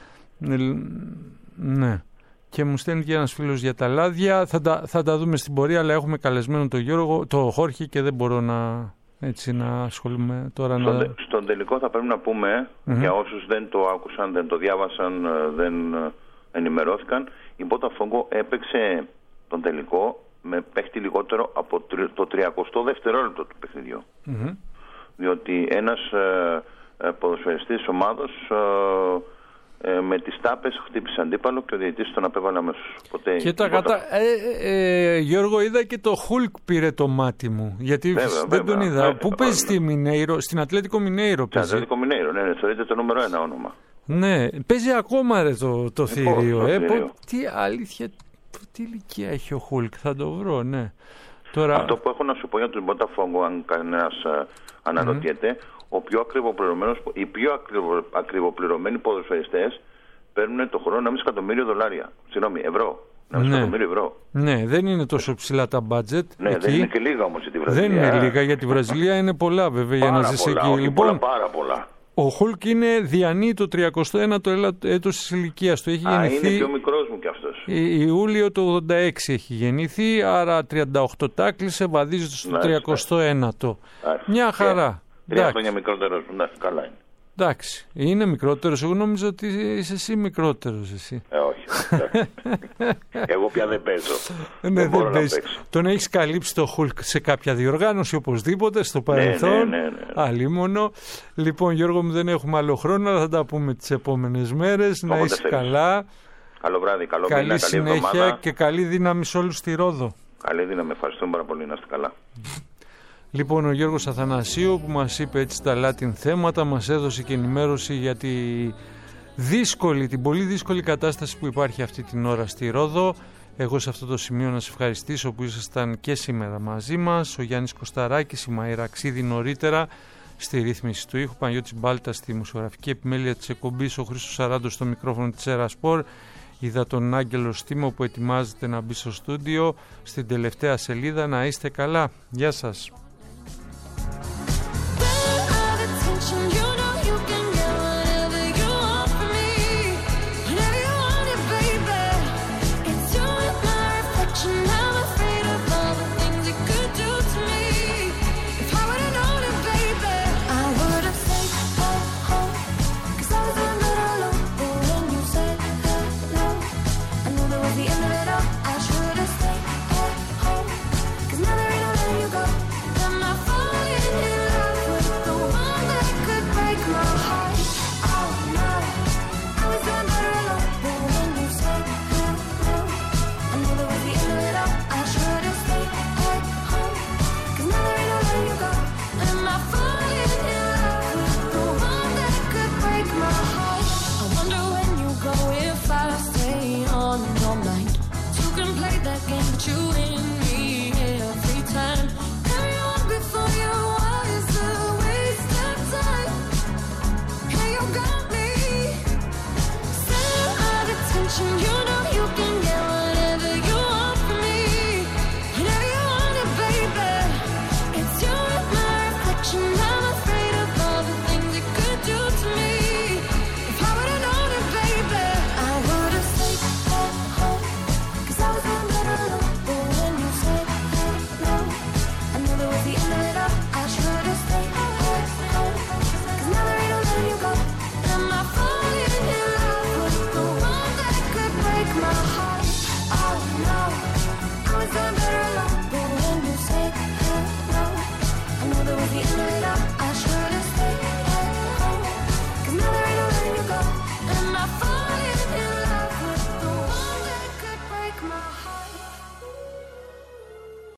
Ναι. Και μου στέλνει και ένας φίλος για τα λάδια. Θα τα, θα τα δούμε στην πορεία, αλλά έχουμε καλεσμένο τον Γιώργο, το Χόρχη και δεν μπορώ να... Έτσι να ασχολούμαι τώρα. Στον, να... τε, στον τελικό θα πρέπει να πούμε, mm-hmm. για όσους δεν το άκουσαν, δεν το διάβασαν, δεν ενημερώθηκαν, η Μποταφόγκο έπαιξε τον τελικό με παίχτη λιγότερο από το τριακοστό δευτερόλεπτο του παιχνιδιού. Mm-hmm. Διότι ένας ε, ε, ποδοσφαιριστής ομάδος ε, Ε, με τις τάπες χτύπησε αντίπαλο και ο διαιτητής τον απέβαλε αμέσως. Ποτέ... Και τα κατα... ε, ε, ε, Γιώργο, είδα και το Χουλκ πήρε το μάτι μου. Γιατί βέβαια, δεν βέβαια, τον είδα. Βέβαια, Πού παίζει στη Μινέιρο, στην Ατλέτικο Μινέιρο παίζει. Στην Ατλέτικο Μινέιρο, ναι, ναι, θεωρείται το νούμερο ένα όνομα. Ναι, παίζει ακόμα ρε το, το θηρίο. Ε, πω, τι αλήθεια, τι ηλικία έχει ο Χουλκ, θα το βρω, ναι. Τώρα... Αυτό που έχω να σου πω για τον Μποταφόγκο, αν κανένας αναρωτιέται, mm-hmm. Ο πιο ακριβοπληρωμένος, οι πιο ακριβο, ακριβοπληρωμένοι ποδοσφαιριστές παίρνουν το χρόνο ένα εκατομμύριο δολάρια. Συγγνώμη, ευρώ. ένα ναι. εκατομμύριο ευρώ. Ναι, δεν είναι τόσο ψηλά τα budget. Ναι, εκεί. Δεν είναι και λίγα όμως για τη Βραζιλία. Δεν είναι λίγα, για τη Βραζιλία είναι πολλά βέβαια πάρα για να ζεις εκεί. Όχι, λοιπόν, πολλά, πάρα πολλά. Ο Χουλκ είναι διανύει το τριακοστό ένατο έτος της ηλικίας του. Έχει Α, γεννηθεί... είναι πιο μικρός μου κι αυτός. Ιούλιο του ογδόντα έξι έχει γεννηθεί, άρα τριάντα οκτώ τάκλισε, βαδίζεται στο ναι, τριακοστό ένατο. Ναι. Μια χαρά. Τρία χρόνια μικρότερος, ναι, καλά είναι. Εντάξει, είναι μικρότερος. Εγώ νόμιζα ότι είσαι εσύ μικρότερος εσύ. Ε, όχι. Εγώ πια δεν παίζω. Ναι, δεν, δεν παίζει. Τον έχεις καλύψει το Χουλκ σε κάποια διοργάνωση οπωσδήποτε στο παρελθόν. Ναι, ναι, ναι, ναι. Αλίμονο. Λοιπόν, Γιώργο μου, δεν έχουμε άλλο χρόνο, αλλά θα τα πούμε τις επόμενες μέρες. Όποτε να είσαι θέλεις. Καλά. Καλό βράδυ, καλό καλή μήνα, συνέχεια καλή και καλή δύναμη σε όλους στη Ρόδο. Καλή δύναμη, ευχαριστούμε πάρα πολύ, να είστε καλά. Λοιπόν, ο Γιώργος Αθανασίου που μας είπε έτσι τα Latin θέματα, μας έδωσε και ενημέρωση για τη δύσκολη, την πολύ δύσκολη κατάσταση που υπάρχει αυτή την ώρα στη Ρόδο. Εγώ σε αυτό το σημείο να σε ευχαριστήσω που ήσασταν και σήμερα μαζί μας. Ο Γιάννης Κωσταράκης, η Μαΐρα Αξίδη νωρίτερα στη ρύθμιση του ήχου, Παναγιώτης Μπάλτα στη μουσιογραφική επιμέλεια της εκπομπής, ο Χρήστος Σαράντος στο μικρόφωνο της Ερασπορ. Είδα τον Άγγελο Στίμο που ετοιμάζεται να μπει στο στούντιο. Στην τελευταία σελίδα. Να είστε καλά. Γεια σας.